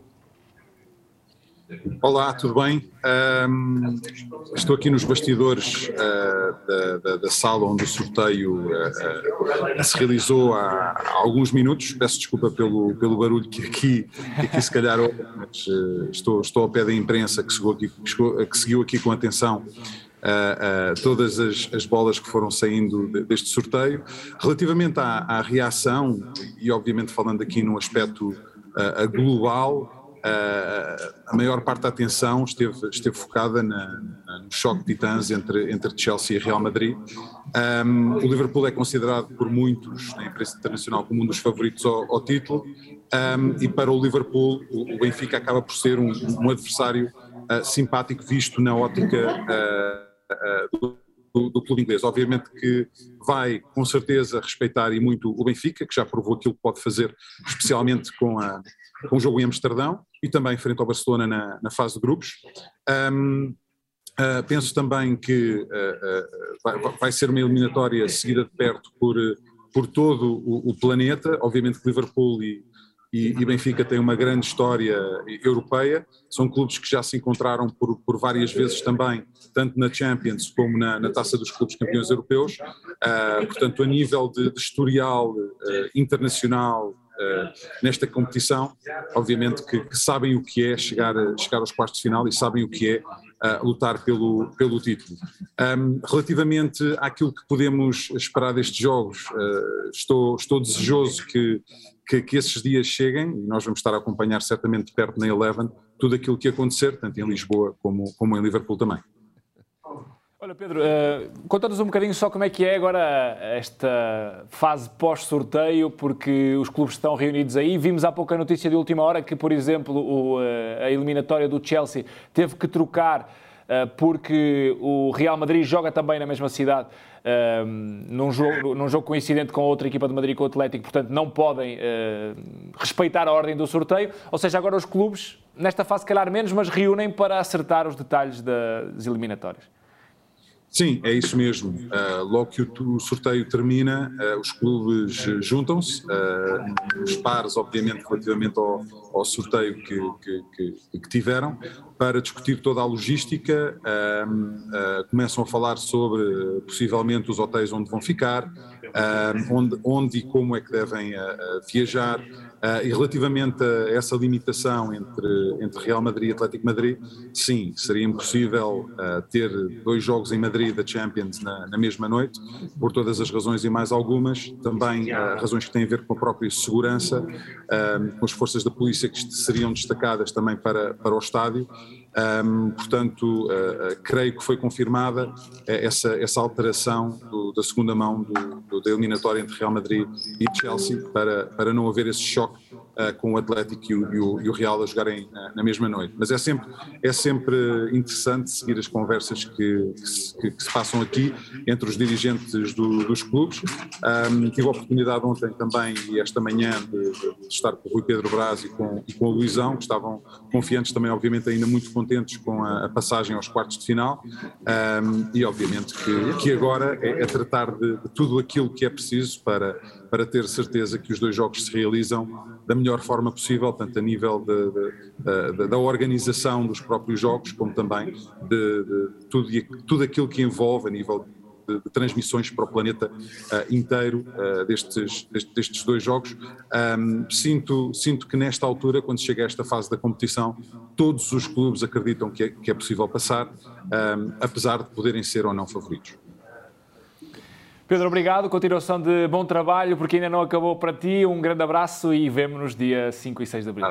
[SPEAKER 8] Olá, tudo bem? Estou aqui nos bastidores da sala onde o sorteio se realizou há alguns minutos. Peço desculpa pelo barulho que aqui se calhar mas estou ao pé da imprensa que seguiu aqui com atenção todas as bolas que foram saindo deste sorteio. Relativamente à reação, e obviamente falando aqui num aspecto global, a maior parte da atenção esteve focada no choque de titãs entre Chelsea e Real Madrid. O Liverpool é considerado por muitos na imprensa internacional como um dos favoritos ao título, e para o Liverpool o Benfica acaba por ser um adversário simpático visto na ótica do clube inglês. Obviamente que vai com certeza respeitar e muito o Benfica, que já provou aquilo que pode fazer, especialmente com o jogo em Amsterdão e também frente ao Barcelona na fase de grupos. Penso também que vai ser uma eliminatória seguida de perto por todo o planeta. Obviamente que Liverpool e Benfica têm uma grande história europeia, são clubes que já se encontraram por várias vezes também, tanto na Champions como na Taça dos Clubes Campeões Europeus. Portanto, a nível de historial internacional nesta competição, obviamente que sabem o que é chegar aos quartos de final e sabem o que é lutar pelo título. Relativamente àquilo que podemos esperar destes jogos, estou desejoso que esses dias cheguem, e nós vamos estar a acompanhar certamente de perto na Eleven tudo aquilo que acontecer, tanto em Lisboa como em Liverpool também.
[SPEAKER 1] Olha, Pedro, conta-nos um bocadinho só como é que é agora esta fase pós-sorteio, porque os clubes estão reunidos aí. Vimos há pouco a notícia de última hora que, por exemplo, a eliminatória do Chelsea teve que trocar porque o Real Madrid joga também na mesma cidade, num jogo coincidente com a outra equipa de Madrid, com o Atlético, portanto não podem respeitar a ordem do sorteio. Ou seja, agora os clubes, nesta fase calhar menos, mas reúnem para acertar os detalhes das eliminatórias.
[SPEAKER 8] Sim, é isso mesmo. Logo que o sorteio termina, os clubes juntam-se, os pares, obviamente, relativamente ao sorteio que tiveram, para discutir toda a logística. Começam a falar sobre, possivelmente, os hotéis onde vão ficar, onde e como é que devem viajar. E relativamente a essa limitação entre Real Madrid e Atlético Madrid, sim, seria impossível ter 2 jogos em Madrid da Champions na mesma noite, por todas as razões e mais algumas, também razões que têm a ver com a própria segurança, com as forças da polícia que seriam destacadas também para o estádio. Portanto, creio que foi confirmada essa alteração da segunda mão da eliminatória entre Real Madrid e Chelsea para não haver esse choque com o Atlético e o Real a jogarem na mesma noite. Mas é sempre interessante seguir as conversas que se passam aqui entre os dirigentes dos clubes. Tive a oportunidade ontem também e esta manhã de estar com o Rui Pedro Braz e com o Luizão, que estavam confiantes também, obviamente, ainda muito contentes com a passagem aos quartos de final, e obviamente que agora é tratar de tudo aquilo que é preciso para ter certeza que os 2 jogos se realizam da melhor forma possível, tanto a nível da organização dos próprios jogos, como também de tudo aquilo que envolve a nível de transmissões para o planeta inteiro destes 2 jogos. Sinto que nesta altura, quando chega a esta fase da competição, todos os clubes acreditam que é possível passar, apesar de poderem ser ou não favoritos.
[SPEAKER 1] Pedro, obrigado, continuação de bom trabalho, porque ainda não acabou para ti. Um grande abraço e vemo-nos dia 5 e 6 de abril.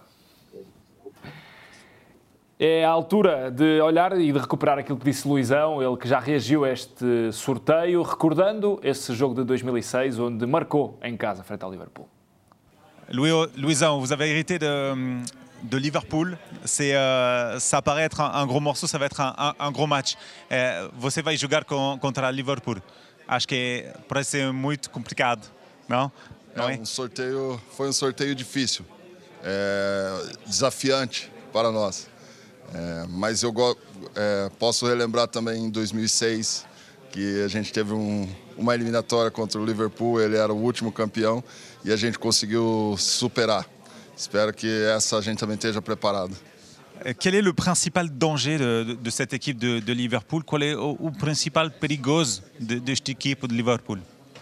[SPEAKER 1] É a altura de olhar e de recuperar aquilo que disse Luizão, ele que já reagiu a este sorteio, recordando esse jogo de 2006, onde marcou em casa, frente ao Liverpool.
[SPEAKER 5] Luizão, vous avez hérité de Liverpool. Ça paraît être un gros morceau, ça va être un gros match. Você vai jogar contra Liverpool. Acho que parece ser muito complicado, não?
[SPEAKER 6] Foi um sorteio difícil, desafiante para nós. Mas eu posso relembrar também em 2006 que a gente teve uma eliminatória contra o Liverpool, ele era o último campeão e a gente conseguiu superar. Espero que essa a gente também esteja preparado.
[SPEAKER 5] Quel est le principal danger de cette équipe de Liverpool? Qual é o principal perigoso desta equipe de Liverpool?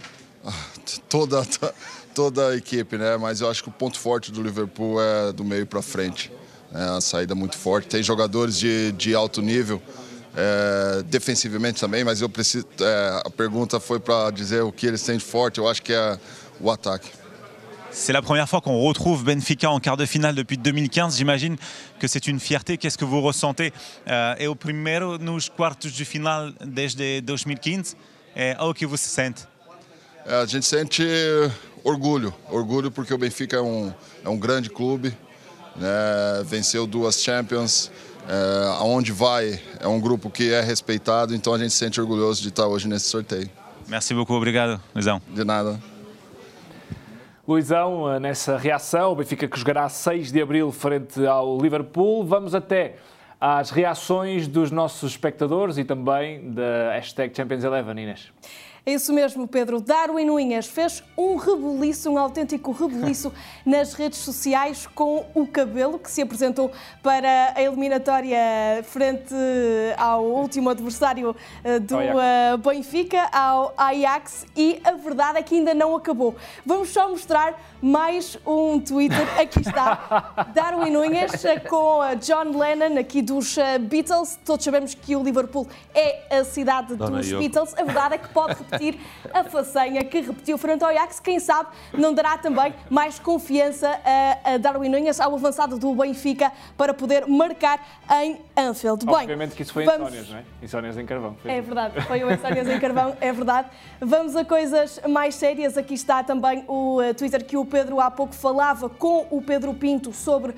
[SPEAKER 6] Toda a equipe, né? Mas eu acho que o ponto forte do Liverpool é do meio para frente. A saída muito forte. Tem jogadores de alto nível, defensivamente também, mas eu preciso. A pergunta foi para dizer o que eles têm de forte. Eu acho que é o ataque.
[SPEAKER 5] C'est la première fois qu'on retrouve Benfica en quart de finale depuis 2015. J'imagine que c'est une fierté. Qu'est-ce que vous ressentez? É o primeiro nos quartos de final desde 2015. O que você sente?
[SPEAKER 6] A gente sente orgulho porque o Benfica é um grande clube, né? Venceu 2 Champions, aonde vai é um grupo que é respeitado, então a gente se sente orgulhoso de estar hoje nesse sorteio.
[SPEAKER 5] Merci beaucoup, obrigado, Luizão.
[SPEAKER 6] De nada.
[SPEAKER 1] Luizão, nessa reação, o Benfica que jogará 6 de abril frente ao Liverpool. Vamos até às reações dos nossos espectadores e também da hashtag Champions 11, Inês.
[SPEAKER 7] É isso mesmo, Pedro. Darwin Nunes fez um rebuliço, um autêntico rebuliço nas redes sociais com o cabelo que se apresentou para a eliminatória frente ao último adversário do Benfica, ao Ajax, e a verdade é que ainda não acabou. Vamos só mostrar mais um Twitter. Aqui está Darwin Nunes com John Lennon, aqui dos Beatles. Todos sabemos que o Liverpool é a cidade dos Beatles. A verdade é que pode repetir a façanha que repetiu frente ao Ajax. Quem sabe não dará também mais confiança a Darwin Nunes, ao avançado do Benfica, para poder marcar em Anfield.
[SPEAKER 1] Obviamente que isso foi insónias, não é? Insónias em carvão.
[SPEAKER 7] É verdade, foi o insónias em carvão, é verdade. Vamos a coisas mais sérias. Aqui está também o Twitter que o Pedro há pouco falava com o Pedro Pinto sobre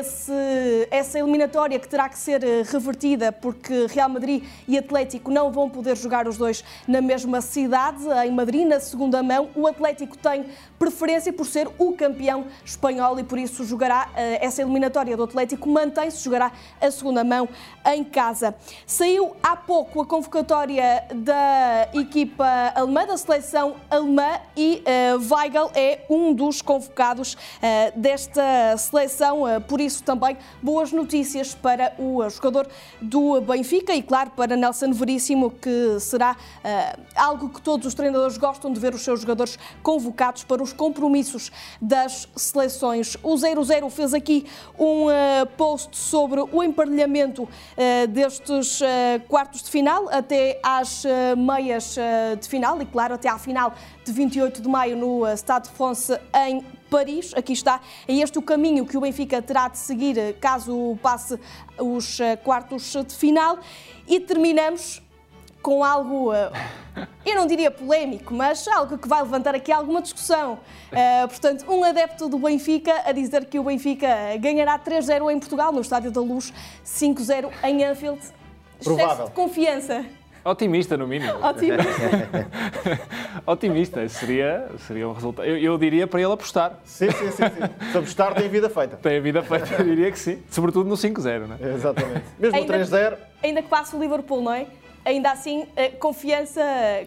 [SPEAKER 7] essa eliminatória que terá que ser revertida porque Real Madrid e Atlético não vão poder jogar os dois na mesma cidade, em Madrid, na segunda mão. O Atlético tem preferência por ser o campeão espanhol e por isso jogará essa eliminatória do Atlético, mantém-se, jogará a segunda mão em casa. Saiu há pouco a convocatória da equipa alemã, da seleção alemã, e Weigl é um dos convocados desta seleção, por isso também boas notícias para o jogador do Benfica e, claro, para Nelson Veríssimo, que será algo que todos os treinadores gostam de ver os seus jogadores convocados para os compromissos das seleções. O 0-0 fez aqui um post sobre o emparelhamento destes quartos de final até às meias de final e, claro, até à final de 28 de maio no Stade de France em Paris. Aqui está, é este o caminho que o Benfica terá de seguir caso passe os quartos de final. E terminamos com algo, eu não diria polémico, mas algo que vai levantar aqui alguma discussão. Portanto, um adepto do Benfica a dizer que o Benfica ganhará 3-0 em Portugal, no Estádio da Luz, 5-0 em Anfield. Excesso de confiança.
[SPEAKER 1] Otimista, no mínimo.
[SPEAKER 7] Otimista.
[SPEAKER 1] Otimista, seria um resultado. Eu diria para ele apostar.
[SPEAKER 2] Sim. Se apostar, tem vida feita.
[SPEAKER 1] Tem a vida feita, eu diria que sim. Sobretudo no 5-0, não é?
[SPEAKER 2] Exatamente. Mesmo no 3-0.
[SPEAKER 7] Ainda que passe o Liverpool, não é? Ainda assim, confiança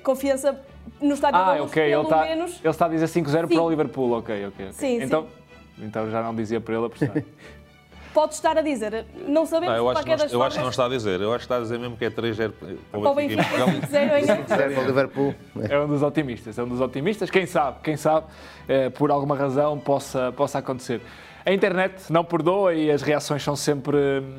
[SPEAKER 7] no Estádio da Luz,
[SPEAKER 1] ok.
[SPEAKER 7] pelo menos.
[SPEAKER 1] Ele está a dizer 5-0 para o Liverpool, ok.
[SPEAKER 7] Sim,
[SPEAKER 1] então já não dizia para ele apostar.
[SPEAKER 7] Pode estar a dizer, não sabemos
[SPEAKER 3] eu acho
[SPEAKER 7] que
[SPEAKER 3] não está a dizer, eu acho que está a dizer mesmo que é 3-0
[SPEAKER 7] para o Benfica, 5-0
[SPEAKER 4] para o Liverpool.
[SPEAKER 1] É um dos otimistas, quem sabe, por alguma razão possa acontecer. A internet não perdoa e as reações são sempre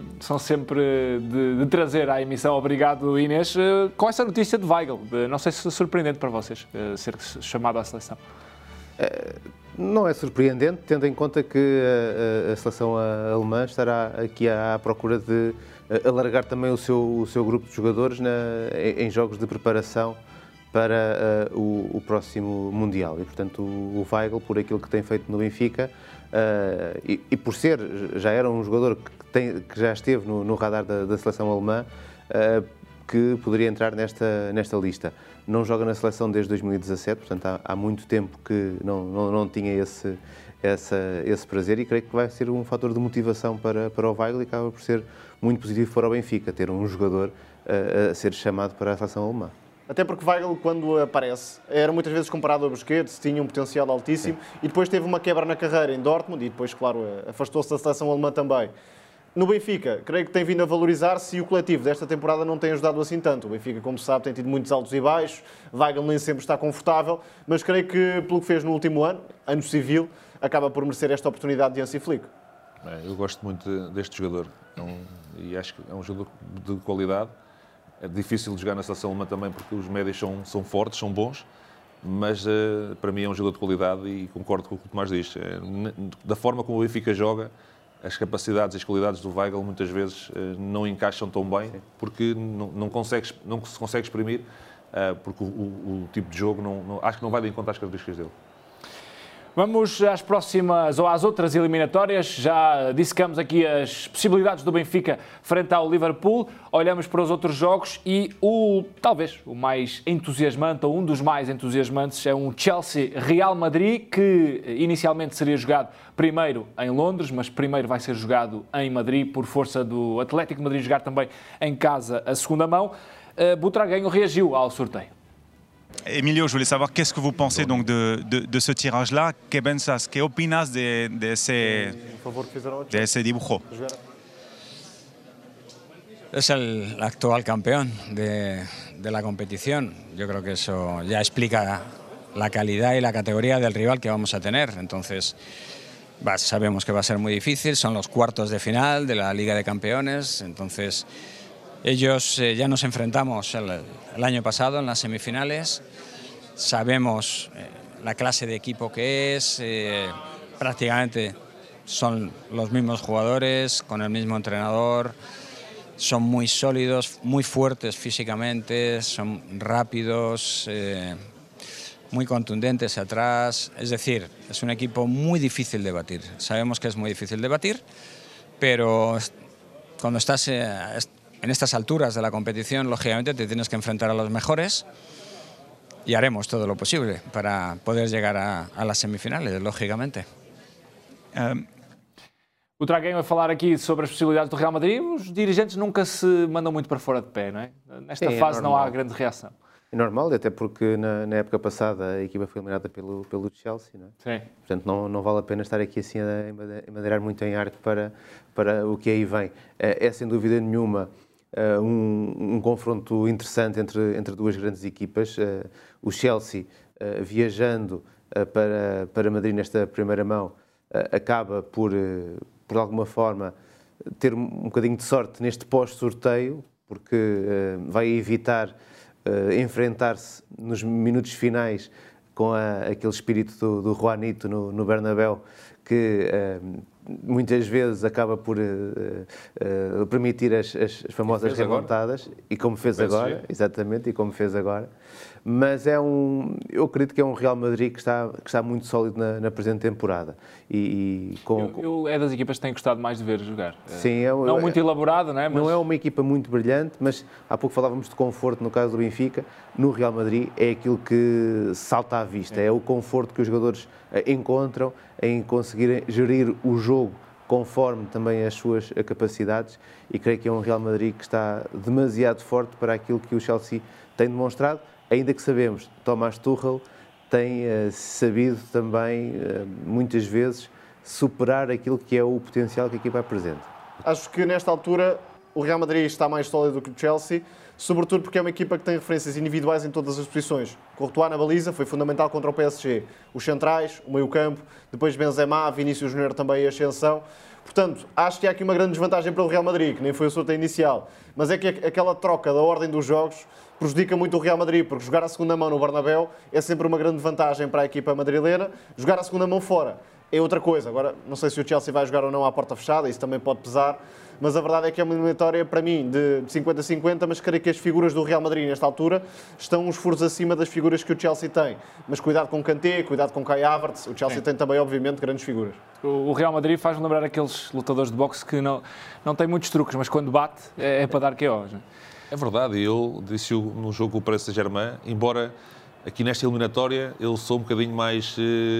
[SPEAKER 1] de trazer à emissão. Obrigado, Inês, com essa notícia de Weigl. Não sei se é surpreendente para vocês ser chamado à seleção.
[SPEAKER 4] Não é surpreendente, tendo em conta que a seleção alemã estará aqui à procura de alargar também o seu grupo de jogadores em jogos de preparação para o próximo Mundial. E, portanto, o Weigl, por aquilo que tem feito no Benfica, e por ser, já era um jogador que já esteve no radar da seleção alemã, que poderia entrar nesta lista. Não joga na seleção desde 2017, portanto há muito tempo que não tinha esse prazer, e creio que vai ser um fator de motivação para o Weigl, e acaba por ser muito positivo para o Benfica ter um jogador a ser chamado para a seleção alemã.
[SPEAKER 2] Até porque Weigl, quando aparece, era muitas vezes comparado a Busquets, tinha um potencial altíssimo, e depois teve uma quebra na carreira em Dortmund, e depois, claro, afastou-se da seleção alemã também. No Benfica, creio que tem vindo a valorizar-se, e o coletivo desta temporada não tem ajudado assim tanto. O Benfica, como se sabe, tem tido muitos altos e baixos, Weigl nem sempre está confortável, mas creio que, pelo que fez no último ano civil, acaba por merecer esta oportunidade de Hansi Flick.
[SPEAKER 3] Eu gosto muito deste jogador, e acho que é um jogador de qualidade. É difícil de jogar na seleção alemã também, porque os médios são fortes, são bons, mas para mim é um jogador de qualidade, e concordo com o que o Tomás diz. Da forma como o Benfica joga, as capacidades e as qualidades do Weigl muitas vezes não encaixam tão bem, porque não se consegue exprimir, porque o tipo de jogo acho que não vai de encontro às características dele.
[SPEAKER 1] Vamos às próximas, ou às outras eliminatórias. Já dissecamos aqui as possibilidades do Benfica frente ao Liverpool. Olhamos para os outros jogos e talvez o mais entusiasmante, ou um dos mais entusiasmantes, é um Chelsea-Real Madrid, que inicialmente seria jogado primeiro em Londres, mas primeiro vai ser jogado em Madrid, por força do Atlético de Madrid jogar também em casa a segunda mão. Butragueño reagiu ao sorteio.
[SPEAKER 5] Emilio, je voulais savoir qu'est-ce que vous pensez donc de ce tirage-là. ¿Qué pensas, qué opinas de ese dibujo?
[SPEAKER 9] Es el actual campeón de la competición. Yo creo que eso ya explica la calidad y la categoría del rival que vamos a tener. Entonces, sabemos que va a ser muy difícil. Son los cuartos de final de la Liga de Campeones. Entonces, ellos ya nos enfrentamos el año pasado en las semifinales. Sabemos la clase de equipo que es, prácticamente son los mismos jugadores, con el mismo entrenador, son muy sólidos, muy fuertes físicamente, son rápidos, muy contundentes atrás. Es decir, es un equipo muy difícil de batir. Sabemos que es muy difícil de batir, pero cuando estás en estas alturas de la competición, lógicamente te tienes que enfrentar a los mejores, y haremos todo lo posible para poder llegar a las semifinales, lógicamente.
[SPEAKER 1] O Butragueño a falar aqui sobre as possibilidades do Real Madrid. Os dirigentes nunca se mandam muito para fora de pé, não é? Nesta fase não há grande reação.
[SPEAKER 4] É normal, até porque na época passada a equipa foi eliminada pelo Chelsea, não é?
[SPEAKER 1] Sim.
[SPEAKER 4] Portanto, não vale a pena estar aqui assim a madeirar muito em arco para o que aí vem. É sem dúvida nenhuma um confronto interessante entre duas grandes equipas. O Chelsea, viajando para Madrid nesta primeira mão, acaba por alguma forma ter um bocadinho de sorte neste pós-sorteio, porque vai evitar enfrentar-se nos minutos finais com aquele espírito do Juanito no Bernabéu, que muitas vezes acaba por permitir as famosas remontadas, e como fez agora, exatamente, e como fez agora. Mas eu acredito que é um Real Madrid que está muito sólido na presente temporada.
[SPEAKER 1] É das equipas que tenho gostado mais de ver jogar.
[SPEAKER 4] Sim,
[SPEAKER 1] não muito elaborado, não é?
[SPEAKER 4] Não é uma equipa muito brilhante, mas há pouco falávamos de conforto no caso do Benfica. No Real Madrid é aquilo que salta à vista, é o conforto que os jogadores encontram em conseguirem gerir o jogo conforme também as suas capacidades, e creio que é um Real Madrid que está demasiado forte para aquilo que o Chelsea tem demonstrado, ainda que sabemos, Thomas Tuchel tem sabido também, muitas vezes, superar aquilo que é o potencial que a equipa apresenta.
[SPEAKER 2] Acho que nesta altura o Real Madrid está mais sólido do que o Chelsea, sobretudo porque é uma equipa que tem referências individuais em todas as posições. Courtois na baliza foi fundamental contra o PSG. Os centrais, o meio-campo, depois Benzema, Vinícius Júnior também em ascensão. Portanto, acho que há aqui uma grande desvantagem para o Real Madrid, que nem foi o sorteio inicial. Mas é que aquela troca da ordem dos jogos prejudica muito o Real Madrid, porque jogar a segunda mão no Bernabéu é sempre uma grande vantagem para a equipa madrilena. Jogar a segunda mão fora é outra coisa. Agora, não sei se o Chelsea vai jogar ou não à porta fechada, isso também pode pesar, mas a verdade é que é uma eliminatória, para mim, de 50-50, mas creio que as figuras do Real Madrid, nesta altura, estão uns furos acima das figuras que o Chelsea tem. Mas cuidado com Kanté, cuidado com Kai Havertz, o Chelsea tem também, obviamente, grandes figuras.
[SPEAKER 1] O Real Madrid faz-me lembrar aqueles lutadores de boxe que não têm muitos truques, mas quando bate é para dar KO.
[SPEAKER 3] É verdade, eu disse no jogo com o Paris Saint-Germain, embora aqui nesta eliminatória eu sou um bocadinho mais...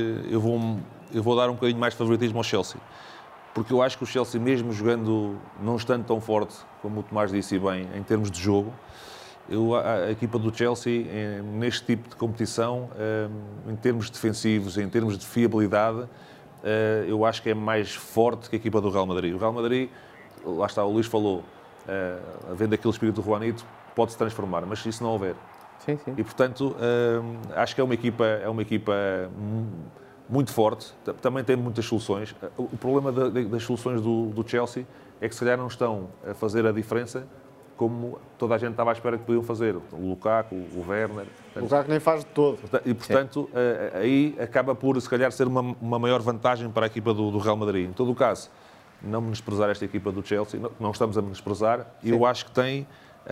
[SPEAKER 3] Eu vou dar um bocadinho mais de favoritismo ao Chelsea. Porque eu acho que o Chelsea, mesmo jogando, não estando tão forte, como o Tomás disse bem, em termos de jogo, a equipa do Chelsea, neste tipo de competição, em termos defensivos, em termos de fiabilidade, eu acho que é mais forte que a equipa do Real Madrid. O Real Madrid, lá está, o Luís falou, havendo aquele espírito do Juanito, pode-se transformar, mas se isso não houver.
[SPEAKER 4] Sim, sim.
[SPEAKER 3] E, portanto, acho que é uma equipa muito forte, também tem muitas soluções. O problema das soluções do Chelsea é que se calhar não estão a fazer a diferença como toda a gente estava à espera que podiam fazer. O Lukaku, o Werner...
[SPEAKER 2] O Lukaku nem faz de todo.
[SPEAKER 3] E, portanto, aí acaba por, se calhar, ser uma maior vantagem para a equipa do Real Madrid. Em todo o caso, não menosprezar esta equipa do Chelsea, não estamos a menosprezar, e eu acho que tem...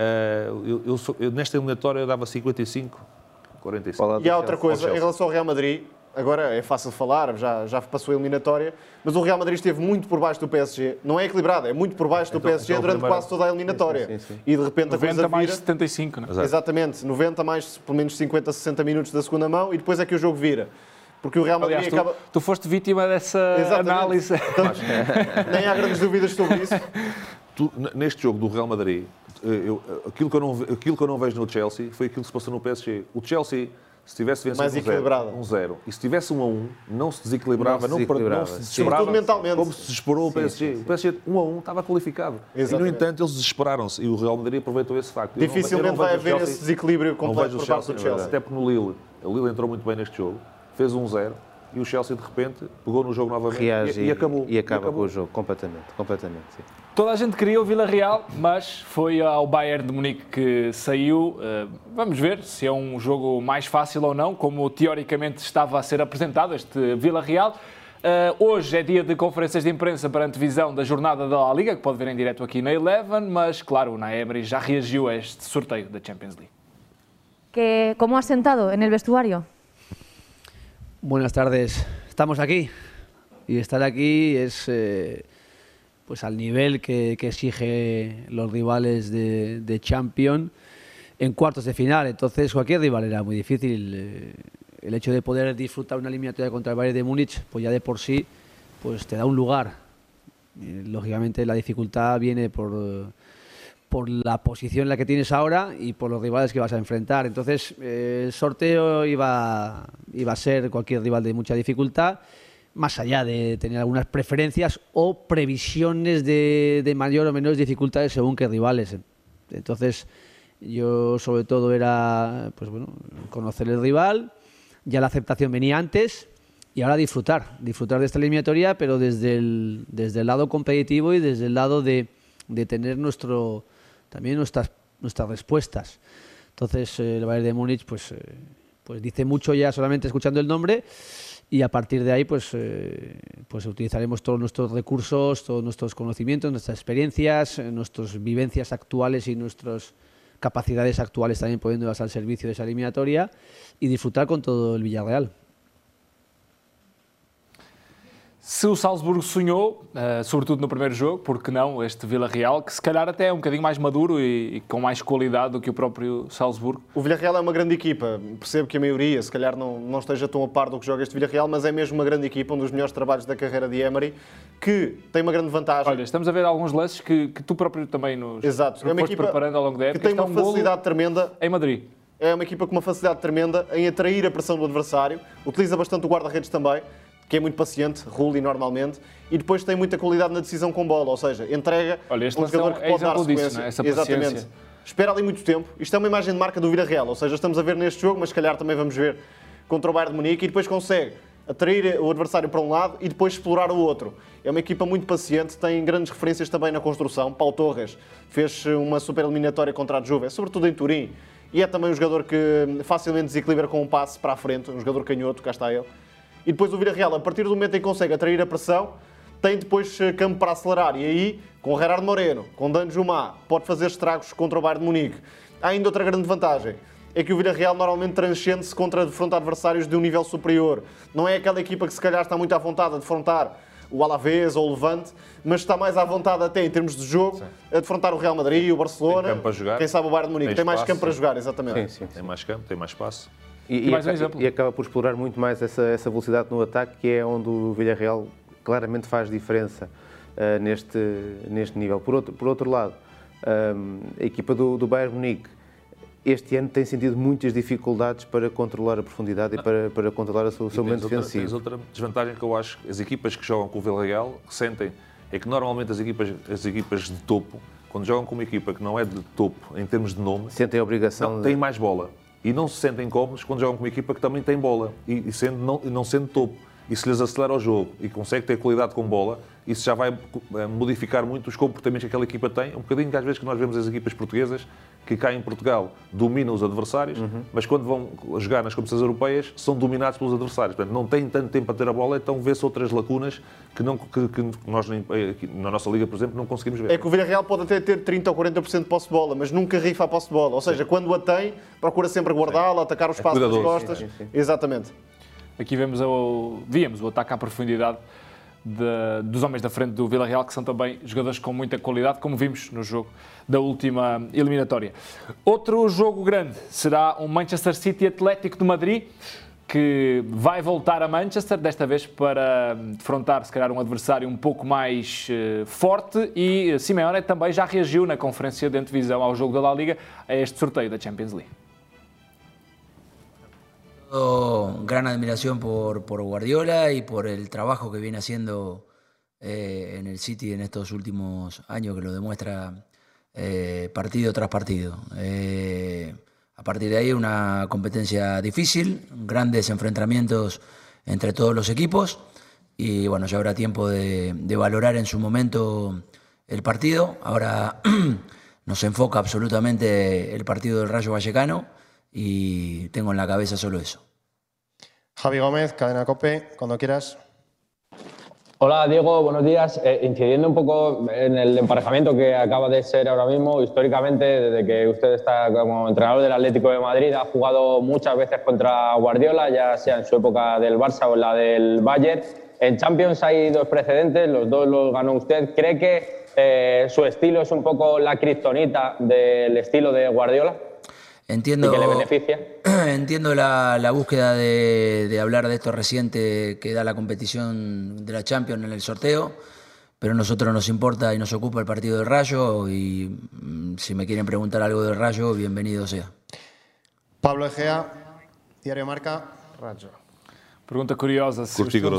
[SPEAKER 3] eu nesta eliminatória eu dava 55, 45.
[SPEAKER 2] E há outra coisa, em relação ao Real Madrid... Agora é fácil falar, já passou a eliminatória, mas o Real Madrid esteve muito por baixo do PSG. Não é equilibrado, é muito por baixo do PSG durante quase toda a eliminatória.
[SPEAKER 4] Sim.
[SPEAKER 2] E de repente
[SPEAKER 1] 90
[SPEAKER 2] a coisa vira...
[SPEAKER 1] mais 75, não é?
[SPEAKER 2] Exatamente, 90 mais pelo menos 50, 60 minutos da segunda mão e depois é que o jogo vira. Porque o Real Madrid acaba...
[SPEAKER 1] Tu foste vítima dessa análise.
[SPEAKER 2] Portanto, nem há grandes dúvidas sobre isso.
[SPEAKER 3] Neste jogo do Real Madrid, aquilo que eu não vejo no Chelsea foi aquilo que se passou no PSG. O Chelsea... Se tivesse vencido 1-0 e se tivesse 1-1, não se desequilibrava, não se desesperava,
[SPEAKER 2] mentalmente.
[SPEAKER 3] Como se desesperou o PSG. O PSG 1-1 estava qualificado. Exatamente. E, no entanto, eles desesperaram-se e o Real Madrid aproveitou esse facto.
[SPEAKER 2] Dificilmente vai haver esse desequilíbrio completo por parte do Chelsea.
[SPEAKER 3] Até porque no Lille, o Lille entrou muito bem neste jogo, fez 1-0 e o Chelsea, de repente, pegou no jogo novamente e acabou.
[SPEAKER 4] E acaba com o jogo, completamente. Sim.
[SPEAKER 1] Toda a gente queria o Villarreal, mas foi ao Bayern de Munique que saiu. Vamos ver se é um jogo mais fácil ou não, como teoricamente estava a ser apresentado este Villarreal. Hoje é dia de conferências de imprensa para a antevisão da jornada da La Liga, que pode ver em direto aqui na Eleven, mas claro, o Unai Emery já reagiu a este sorteio da Champions League.
[SPEAKER 10] ¿Cómo has sentado en el vestuario?
[SPEAKER 11] Buenas tardes. Estamos aquí y estar aquí es pues al nivel que exige los rivales de Champions en cuartos de final. Entonces cualquier rival era muy difícil. El hecho de poder disfrutar una eliminatoria contra el Bayern de Múnich, pues ya de por sí, pues te da un lugar. Lógicamente la dificultad viene por la posición en la que tienes ahora y por los rivales que vas a enfrentar. Entonces el sorteo iba a ser cualquier rival de mucha dificultad, más allá de tener algunas preferencias o previsiones de mayor o menor dificultades según qué rivales. Entonces yo sobre todo era pues bueno, conocer el rival, ya la aceptación venía antes y ahora disfrutar de esta eliminatoria, pero desde el lado competitivo y desde el lado de tener también nuestras respuestas. Entonces el Bayern de Múnich pues dice mucho ya solamente escuchando el nombre. Y a partir de ahí, pues utilizaremos todos nuestros recursos, todos nuestros conocimientos, nuestras experiencias, nuestras vivencias actuales y nuestras capacidades actuales también poniéndolas al servicio de esa eliminatoria y disfrutar con todo el Villarreal.
[SPEAKER 1] Se o Salzburgo sonhou, sobretudo no primeiro jogo, porque não este Villarreal, que se calhar até é um bocadinho mais maduro e com mais qualidade do que o próprio Salzburgo?
[SPEAKER 2] O Villarreal é uma grande equipa. Percebo que a maioria, se calhar, não esteja tão a par do que joga este Villarreal, mas é mesmo uma grande equipa, um dos melhores trabalhos da carreira de Emery, que tem uma grande vantagem.
[SPEAKER 1] Olha, estamos a ver alguns lances que tu próprio também nos foste preparando ao longo da época.
[SPEAKER 2] Que tem uma facilidade tremenda
[SPEAKER 1] em Madrid.
[SPEAKER 2] É uma equipa com uma facilidade tremenda em atrair a pressão do adversário, utiliza bastante o guarda-redes também, que é muito paciente, Rulli normalmente, e depois tem muita qualidade na decisão com bola, ou seja, entrega um jogador que pode dar sequência.
[SPEAKER 1] Não é? Essa paciência.
[SPEAKER 2] Exatamente. Espera ali muito tempo. Isto é uma imagem de marca do Villarreal, ou seja, estamos a ver neste jogo, mas se calhar também vamos ver contra o Bayern de Munique, e depois consegue atrair o adversário para um lado e depois explorar o outro. É uma equipa muito paciente, tem grandes referências também na construção. Pau Torres fez uma super eliminatória contra a Juve, sobretudo em Turim, e é também um jogador que facilmente desequilibra com um passe para a frente, um jogador canhoto, cá está ele. E depois o Villarreal, a partir do momento em que consegue atrair a pressão, tem depois campo para acelerar. E aí, com o Gerard Moreno, com Danjuma, pode fazer estragos contra o Bayern de Munique. Há ainda outra grande vantagem. É que o Villarreal normalmente transcende-se contra defrontar adversários de um nível superior. Não é aquela equipa que se calhar está muito à vontade a defrontar o Alavés ou o Levante, mas está mais à vontade até em termos de jogo, sim, a defrontar o Real Madrid, o Barcelona,
[SPEAKER 3] tem campo para jogar,
[SPEAKER 2] quem sabe o Bayern de Munique. Tem mais campo para jogar, exatamente.
[SPEAKER 3] Sim. Tem mais campo, tem mais espaço.
[SPEAKER 4] E mais um exemplo. E acaba por explorar muito mais essa velocidade no ataque, que é onde o Villarreal claramente faz diferença neste nível. Por outro lado, a equipa do Bayern Munique este ano tem sentido muitas dificuldades para controlar a profundidade e para controlar o seu momento defensivo.
[SPEAKER 3] Tens outra desvantagem que eu acho que as equipas que jogam com o Villarreal sentem, é que normalmente as equipas de topo, quando jogam com uma equipa que não é de topo em termos de nome,
[SPEAKER 4] sentem a obrigação
[SPEAKER 3] têm mais bola. E não se sentem cómodos quando jogam com uma equipa que também tem bola e não sendo topo. E se lhes acelera o jogo e consegue ter qualidade com bola, isso já vai modificar muito os comportamentos que aquela equipa tem. Um bocadinho que às vezes que nós vemos as equipas portuguesas que cá em Portugal dominam os adversários, mas quando vão jogar nas competições europeias são dominados pelos adversários. Portanto, não têm tanto tempo a ter a bola, então vê-se outras lacunas que nós na nossa liga, por exemplo, não conseguimos ver.
[SPEAKER 2] É que o Villarreal pode até ter 30% ou 40% de posse de bola, mas nunca rifa a posse de bola. Ou seja, quando a tem, procura sempre guardá-la, atacar o espaço das costas. Sim. Exatamente.
[SPEAKER 1] Aqui víamos o ataque à profundidade dos homens da frente do Villarreal, que são também jogadores com muita qualidade, como vimos no jogo da última eliminatória. Outro jogo grande será um Manchester City Atlético de Madrid, que vai voltar a Manchester, desta vez para defrontar, se calhar, um adversário um pouco mais forte, e Simeone também já reagiu na conferência de antevisão ao jogo da La Liga, a este sorteio da Champions League.
[SPEAKER 12] Gran admiración por Guardiola y por el trabajo que viene haciendo en el City en estos últimos años, que lo demuestra partido tras partido. A partir de ahí una competencia difícil, grandes enfrentamientos entre todos los equipos y bueno, ya habrá tiempo de valorar en su momento el partido. Ahora nos enfoca absolutamente el partido del Rayo Vallecano y tengo en la cabeza solo eso.
[SPEAKER 13] Javi Gómez, Cadena COPE, cuando quieras.
[SPEAKER 14] Hola Diego, buenos días. Incidiendo un poco en el emparejamiento que acaba de ser ahora mismo, históricamente, desde que usted está como entrenador del Atlético de Madrid, ha jugado muchas veces contra Guardiola, ya sea en su época del Barça o en la del Bayern. En Champions hay dos precedentes, los dos los ganó usted. ¿Cree que su estilo es un poco la kriptonita del estilo de Guardiola?
[SPEAKER 12] Entiendo,
[SPEAKER 14] ¿y que le beneficia?
[SPEAKER 12] Entiendo la búsqueda de hablar de esto reciente que da la competición de la Champions en el sorteo, pero a nosotros nos importa y nos ocupa el partido del Rayo y si me quieren preguntar algo del Rayo, bienvenido sea.
[SPEAKER 13] Pablo Egea, Diario Marca, Rayo.
[SPEAKER 1] Pergunta curiosa, se o estilo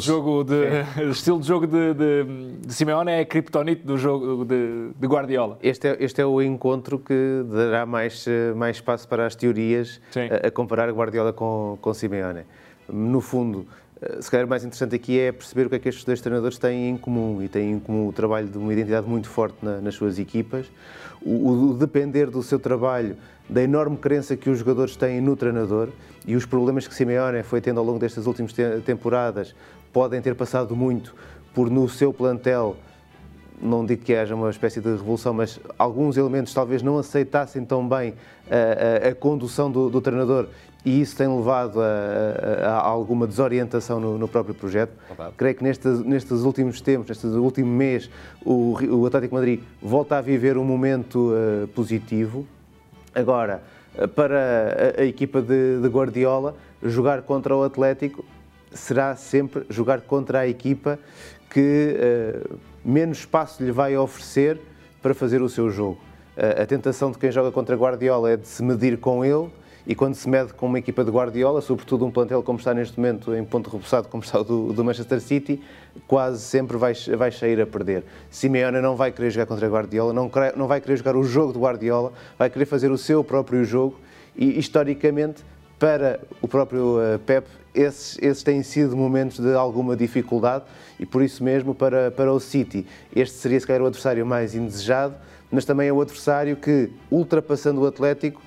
[SPEAKER 1] de jogo de Simeone é a criptonite do jogo de Guardiola.
[SPEAKER 4] Este é o encontro que dará mais espaço para as teorias a comparar Guardiola com Simeone. No fundo, se calhar o mais interessante aqui é perceber o que é que estes dois treinadores têm em comum, e têm em comum o trabalho de uma identidade muito forte nas suas equipas, o depender do seu trabalho, da enorme crença que os jogadores têm no treinador, e os problemas que Simeone foi tendo ao longo destas últimas temporadas podem ter passado muito por, no seu plantel, não digo que haja uma espécie de revolução, mas alguns elementos talvez não aceitassem tão bem a condução do treinador, e isso tem levado a alguma desorientação no próprio projeto. Creio que nestes últimos tempos, neste último mês, o Atlético de Madrid volta a viver um momento positivo. Agora, para a equipa de Guardiola, jogar contra o Atlético será sempre jogar contra a equipa que menos espaço lhe vai oferecer para fazer o seu jogo. A tentação de quem joga contra Guardiola é de se medir com ele, e quando se mede com uma equipa de Guardiola, sobretudo um plantel como está neste momento em ponto repousado, como está o do Manchester City, quase sempre vai sair a perder. Simeone não vai querer jogar contra Guardiola, não vai querer jogar o jogo de Guardiola, vai querer fazer o seu próprio jogo, e historicamente, para o próprio Pep, esses têm sido momentos de alguma dificuldade, e por isso mesmo para o City este seria se calhar o adversário mais indesejado, mas também é o adversário que, ultrapassando o Atlético,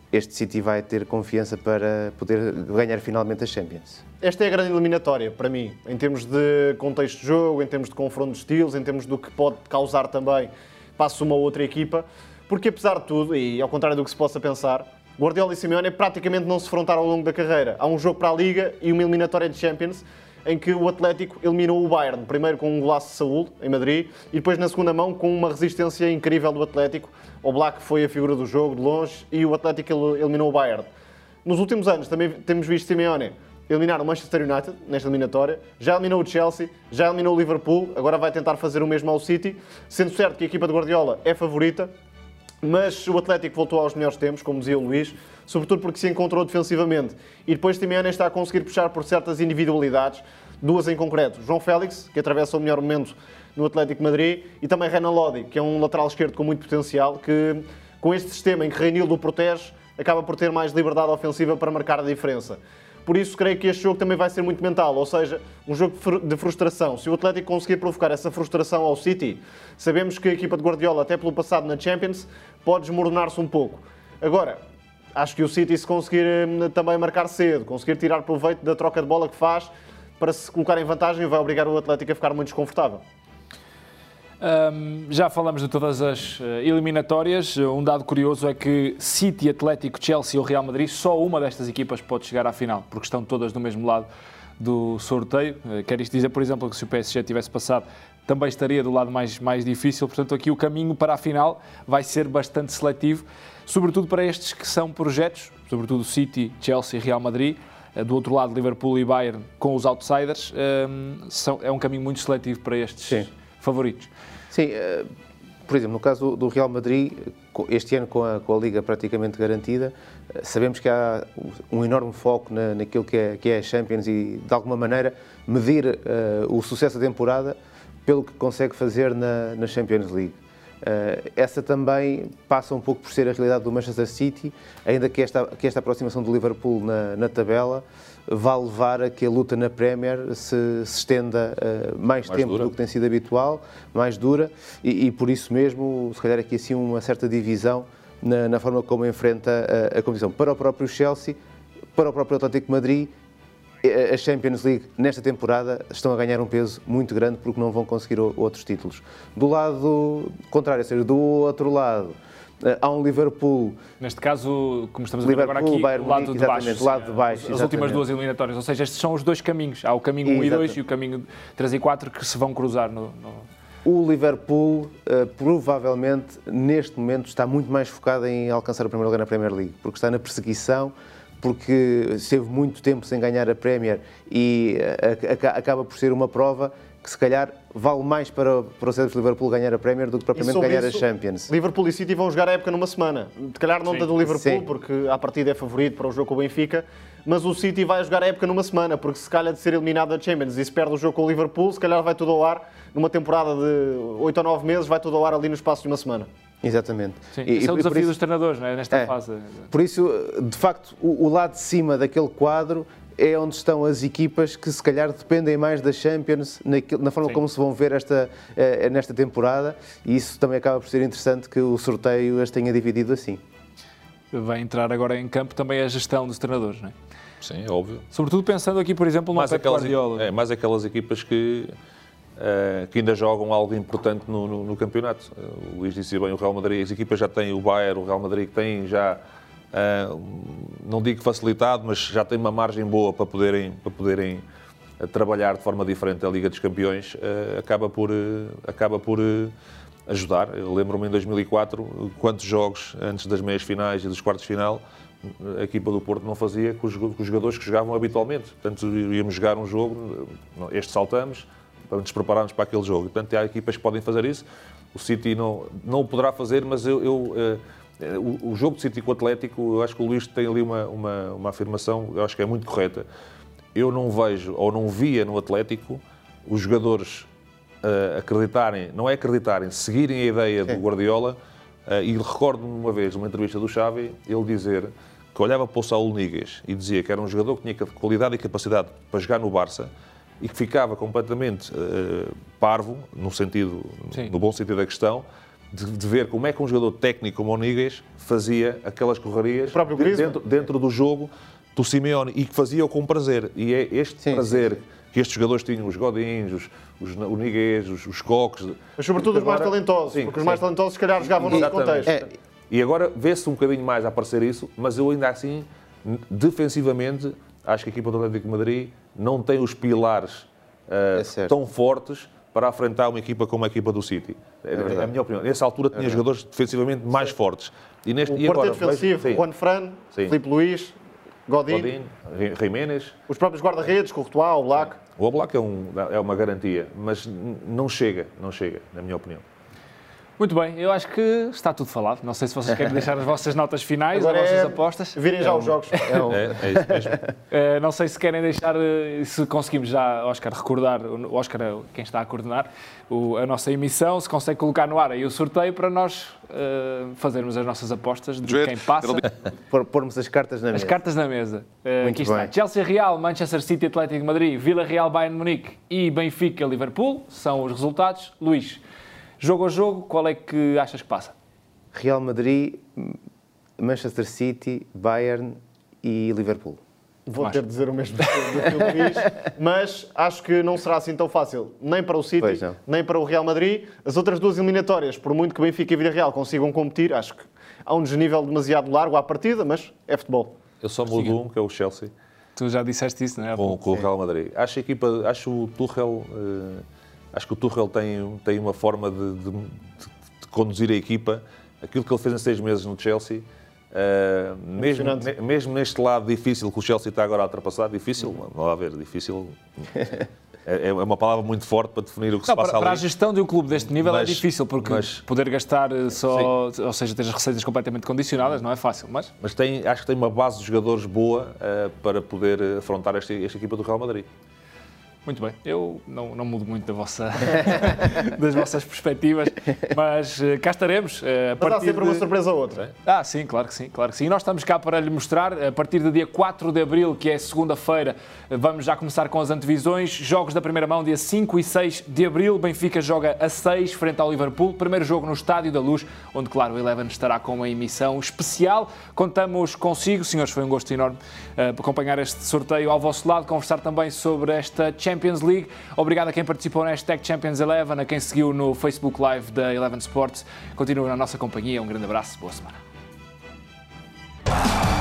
[SPEAKER 4] este City vai ter confiança para poder ganhar finalmente a Champions.
[SPEAKER 2] Esta é a grande eliminatória, para mim, em termos de contexto de jogo, em termos de confronto de estilos, em termos do que pode causar também passo uma ou outra equipa, porque apesar de tudo, e ao contrário do que se possa pensar, Guardiola e Simeone praticamente não se defrontaram ao longo da carreira. Há um jogo para a Liga e uma eliminatória de Champions, em que o Atlético eliminou o Bayern, primeiro com um golaço de Saúl, em Madrid, e depois na segunda mão com uma resistência incrível do Atlético. O Black foi a figura do jogo, de longe, e o Atlético eliminou o Bayern. Nos últimos anos também temos visto Simeone eliminar o Manchester United, nesta eliminatória, já eliminou o Chelsea, já eliminou o Liverpool, agora vai tentar fazer o mesmo ao City, sendo certo que a equipa de Guardiola é favorita, mas o Atlético voltou aos melhores tempos, como dizia o Luís, sobretudo porque se encontrou defensivamente. E depois Simeone está a conseguir puxar por certas individualidades, duas em concreto. João Félix, que atravessa o melhor momento no Atlético de Madrid, e também Renan Lodi, que é um lateral esquerdo com muito potencial, que com este sistema em que Reinildo o protege, acaba por ter mais liberdade ofensiva para marcar a diferença. Por isso, creio que este jogo também vai ser muito mental, ou seja, um jogo de frustração. Se o Atlético conseguir provocar essa frustração ao City, sabemos que a equipa de Guardiola, até pelo passado na Champions, pode desmoronar-se um pouco. Agora, acho que o City, se conseguir também marcar cedo, conseguir tirar proveito da troca de bola que faz, para se colocar em vantagem, vai obrigar o Atlético a ficar muito desconfortável.
[SPEAKER 1] Já falamos de todas as eliminatórias. Um dado curioso é que City, Atlético, Chelsea ou Real Madrid, só uma destas equipas pode chegar à final, porque estão todas do mesmo lado do sorteio. Quer isto dizer, por exemplo, que se o PSG tivesse passado, também estaria do lado mais difícil. Portanto, aqui o caminho para a final vai ser bastante seletivo, sobretudo para estes que são projetos, sobretudo City, Chelsea e Real Madrid. Do outro lado, Liverpool e Bayern com os outsiders. É um caminho muito seletivo para estes favoritos.
[SPEAKER 4] Sim, por exemplo, no caso do Real Madrid, este ano com a Liga praticamente garantida, sabemos que há um enorme foco naquilo que é a Champions e, de alguma maneira, medir o sucesso da temporada pelo que consegue fazer na Champions League. Essa também passa um pouco por ser a realidade do Manchester City, ainda que esta aproximação do Liverpool na tabela vá levar a que a luta na Premier se estenda mais tempo do que tem sido habitual, mais dura, e por isso mesmo, se calhar aqui assim uma certa divisão na forma como enfrenta a competição. Para o próprio Chelsea, para o próprio Atlético de Madrid, a Champions League nesta temporada estão a ganhar um peso muito grande porque não vão conseguir outros títulos. Do lado contrário, ou seja, do outro lado, há um Liverpool...
[SPEAKER 1] Neste caso, como estamos a ver agora aqui,
[SPEAKER 4] Bayern,
[SPEAKER 1] o lado de baixo.
[SPEAKER 4] Lado de baixo,
[SPEAKER 1] as últimas duas eliminatórias. Ou seja, estes são os dois caminhos. Há o caminho 1 e 2 e o caminho 3 e 4 que se vão cruzar no...
[SPEAKER 4] O Liverpool, provavelmente, neste momento, está muito mais focado em alcançar o primeiro lugar na Premier League, porque está na perseguição, porque esteve muito tempo sem ganhar a Premier e acaba por ser uma prova que se calhar vale mais para o Cérebro de Liverpool ganhar a Premier do que propriamente ganhar a Champions.
[SPEAKER 2] Liverpool e City vão jogar a época numa semana. Se calhar não tanto o Liverpool, porque à partida é favorito para o jogo com o Benfica, mas o City vai jogar a época numa semana, porque se calhar de ser eliminado da Champions e se perde o jogo com o Liverpool, se calhar vai tudo ao ar, numa temporada de 8 ou 9 meses, vai tudo ao ar ali no espaço de uma semana.
[SPEAKER 4] Exatamente.
[SPEAKER 1] Sim, esse é o desafio dos treinadores, não é? Nesta fase.
[SPEAKER 4] Por isso, de facto, o lado de cima daquele quadro é onde estão as equipas que se calhar dependem mais da Champions, na forma como se vão ver nesta temporada, e isso também acaba por ser interessante que o sorteio as tenha dividido assim.
[SPEAKER 1] Vai entrar agora em campo também a gestão dos treinadores, não é?
[SPEAKER 3] Sim, é óbvio.
[SPEAKER 1] Sobretudo pensando aqui, por exemplo, no Pep Guardiola.
[SPEAKER 3] Mais aquelas equipas que ainda jogam algo importante no campeonato. O Luís disse bem, o Real Madrid, as equipas já têm o Bayern, o Real Madrid que tem já, não digo facilitado, mas já tem uma margem boa para poderem trabalhar de forma diferente a Liga dos Campeões, acaba por ajudar. Eu lembro-me em 2004, quantos jogos antes das meias finais e dos quartos de final a equipa do Porto não fazia com os jogadores que jogavam habitualmente. Portanto, íamos jogar um jogo, este saltamos, para nos prepararmos para aquele jogo. Portanto, há equipas que podem fazer isso. O City não o poderá fazer, mas o jogo de City com o Atlético, eu acho que o Luís tem ali uma afirmação, eu acho que é muito correta. Eu não vejo, ou não via no Atlético, os jogadores seguirem a ideia do Guardiola, e recordo-me uma vez, numa entrevista do Xavi, ele dizer que olhava para o Saúl Níguez e dizia que era um jogador que tinha qualidade e capacidade para jogar no Barça, e que ficava completamente parvo, no bom sentido da questão, de ver como é que um jogador técnico como o Níguez fazia aquelas correrias dentro do jogo do Simeone e que fazia-o com prazer. E é este prazer que estes jogadores tinham, os Godins, o Níguez, os Coques...
[SPEAKER 2] Mas sobretudo os mais talentosos, porque os mais talentosos se calhar jogavam no contexto.
[SPEAKER 3] E agora vê-se um bocadinho mais a aparecer isso, mas eu ainda assim, defensivamente, acho que a equipa do Atlético de Madrid não tem os pilares tão fortes para afrontar uma equipa como a equipa do City. É a minha opinião. Nessa altura tinha jogadores defensivamente mais fortes.
[SPEAKER 2] O quarteto defensivo, Juan Fran, Filipe Luís, Godin,
[SPEAKER 3] Jiménez.
[SPEAKER 2] Os próprios guarda-redes, Courtois, o Oblak.
[SPEAKER 3] O Oblak é uma garantia, mas não chega, na minha opinião.
[SPEAKER 1] Muito bem, eu acho que está tudo falado. Não sei se vocês querem deixar as vossas notas finais,
[SPEAKER 2] agora
[SPEAKER 1] as vossas apostas.
[SPEAKER 2] Virem já os jogos.
[SPEAKER 3] É isso mesmo.
[SPEAKER 1] Não sei se querem deixar, se conseguimos já, Óscar, recordar, o Óscar é quem está a coordenar a nossa emissão, se consegue colocar no ar aí o sorteio para nós fazermos as nossas apostas de quem passa.
[SPEAKER 4] Pormos as cartas na mesa.
[SPEAKER 1] As cartas na mesa. Aqui está. Chelsea Real, Manchester City, Atlético de Madrid, Vila Real, Bayern de Munique e Benfica, Liverpool. São os resultados. Luís, jogo a jogo, qual é que achas que passa?
[SPEAKER 4] Real Madrid, Manchester City, Bayern e Liverpool.
[SPEAKER 2] Vou ter de dizer o mesmo do que o Luís, mas acho que não será assim tão fácil, nem para o City, nem para o Real Madrid. As outras duas eliminatórias, por muito que Benfica e Vila Real consigam competir, acho que há um desnível demasiado largo à partida, mas é futebol.
[SPEAKER 3] Eu só mudo um, que é o Chelsea.
[SPEAKER 1] Tu já disseste isso, não é?
[SPEAKER 3] Com o Real Madrid. Acho que o Tuchel... Acho que o Tuchel tem uma forma de conduzir a equipa. Aquilo que ele fez em 6 meses no Chelsea, mesmo neste lado difícil que o Chelsea está agora a ultrapassar, difícil, não vai haver, difícil... É uma palavra muito forte para definir o que se passa ali.
[SPEAKER 1] Para a gestão de um clube deste nível é difícil, porque poder gastar só, ou seja, ter as receitas completamente condicionadas, não é fácil. Mas
[SPEAKER 3] acho que tem uma base de jogadores boa para poder afrontar esta equipa do Real Madrid.
[SPEAKER 1] Muito bem, eu não mudo muito das vossas perspectivas, mas cá estaremos.
[SPEAKER 2] Mas há sempre uma surpresa ou outra.
[SPEAKER 1] Sim, claro que sim. E nós estamos cá para lhe mostrar, a partir do dia 4 de abril, que é segunda-feira, vamos já começar com as antevisões. Jogos da primeira mão, dia 5 e 6 de abril. Benfica joga a 6 frente ao Liverpool. Primeiro jogo no Estádio da Luz, onde, claro, o Eleven estará com uma emissão especial. Contamos consigo, senhores, foi um gosto enorme acompanhar este sorteio ao vosso lado, conversar também sobre esta Champions League. Obrigado a quem participou na hashtag Champions Eleven, a quem seguiu no Facebook Live da Eleven Sports. Continuem na nossa companhia. Um grande abraço. Boa semana.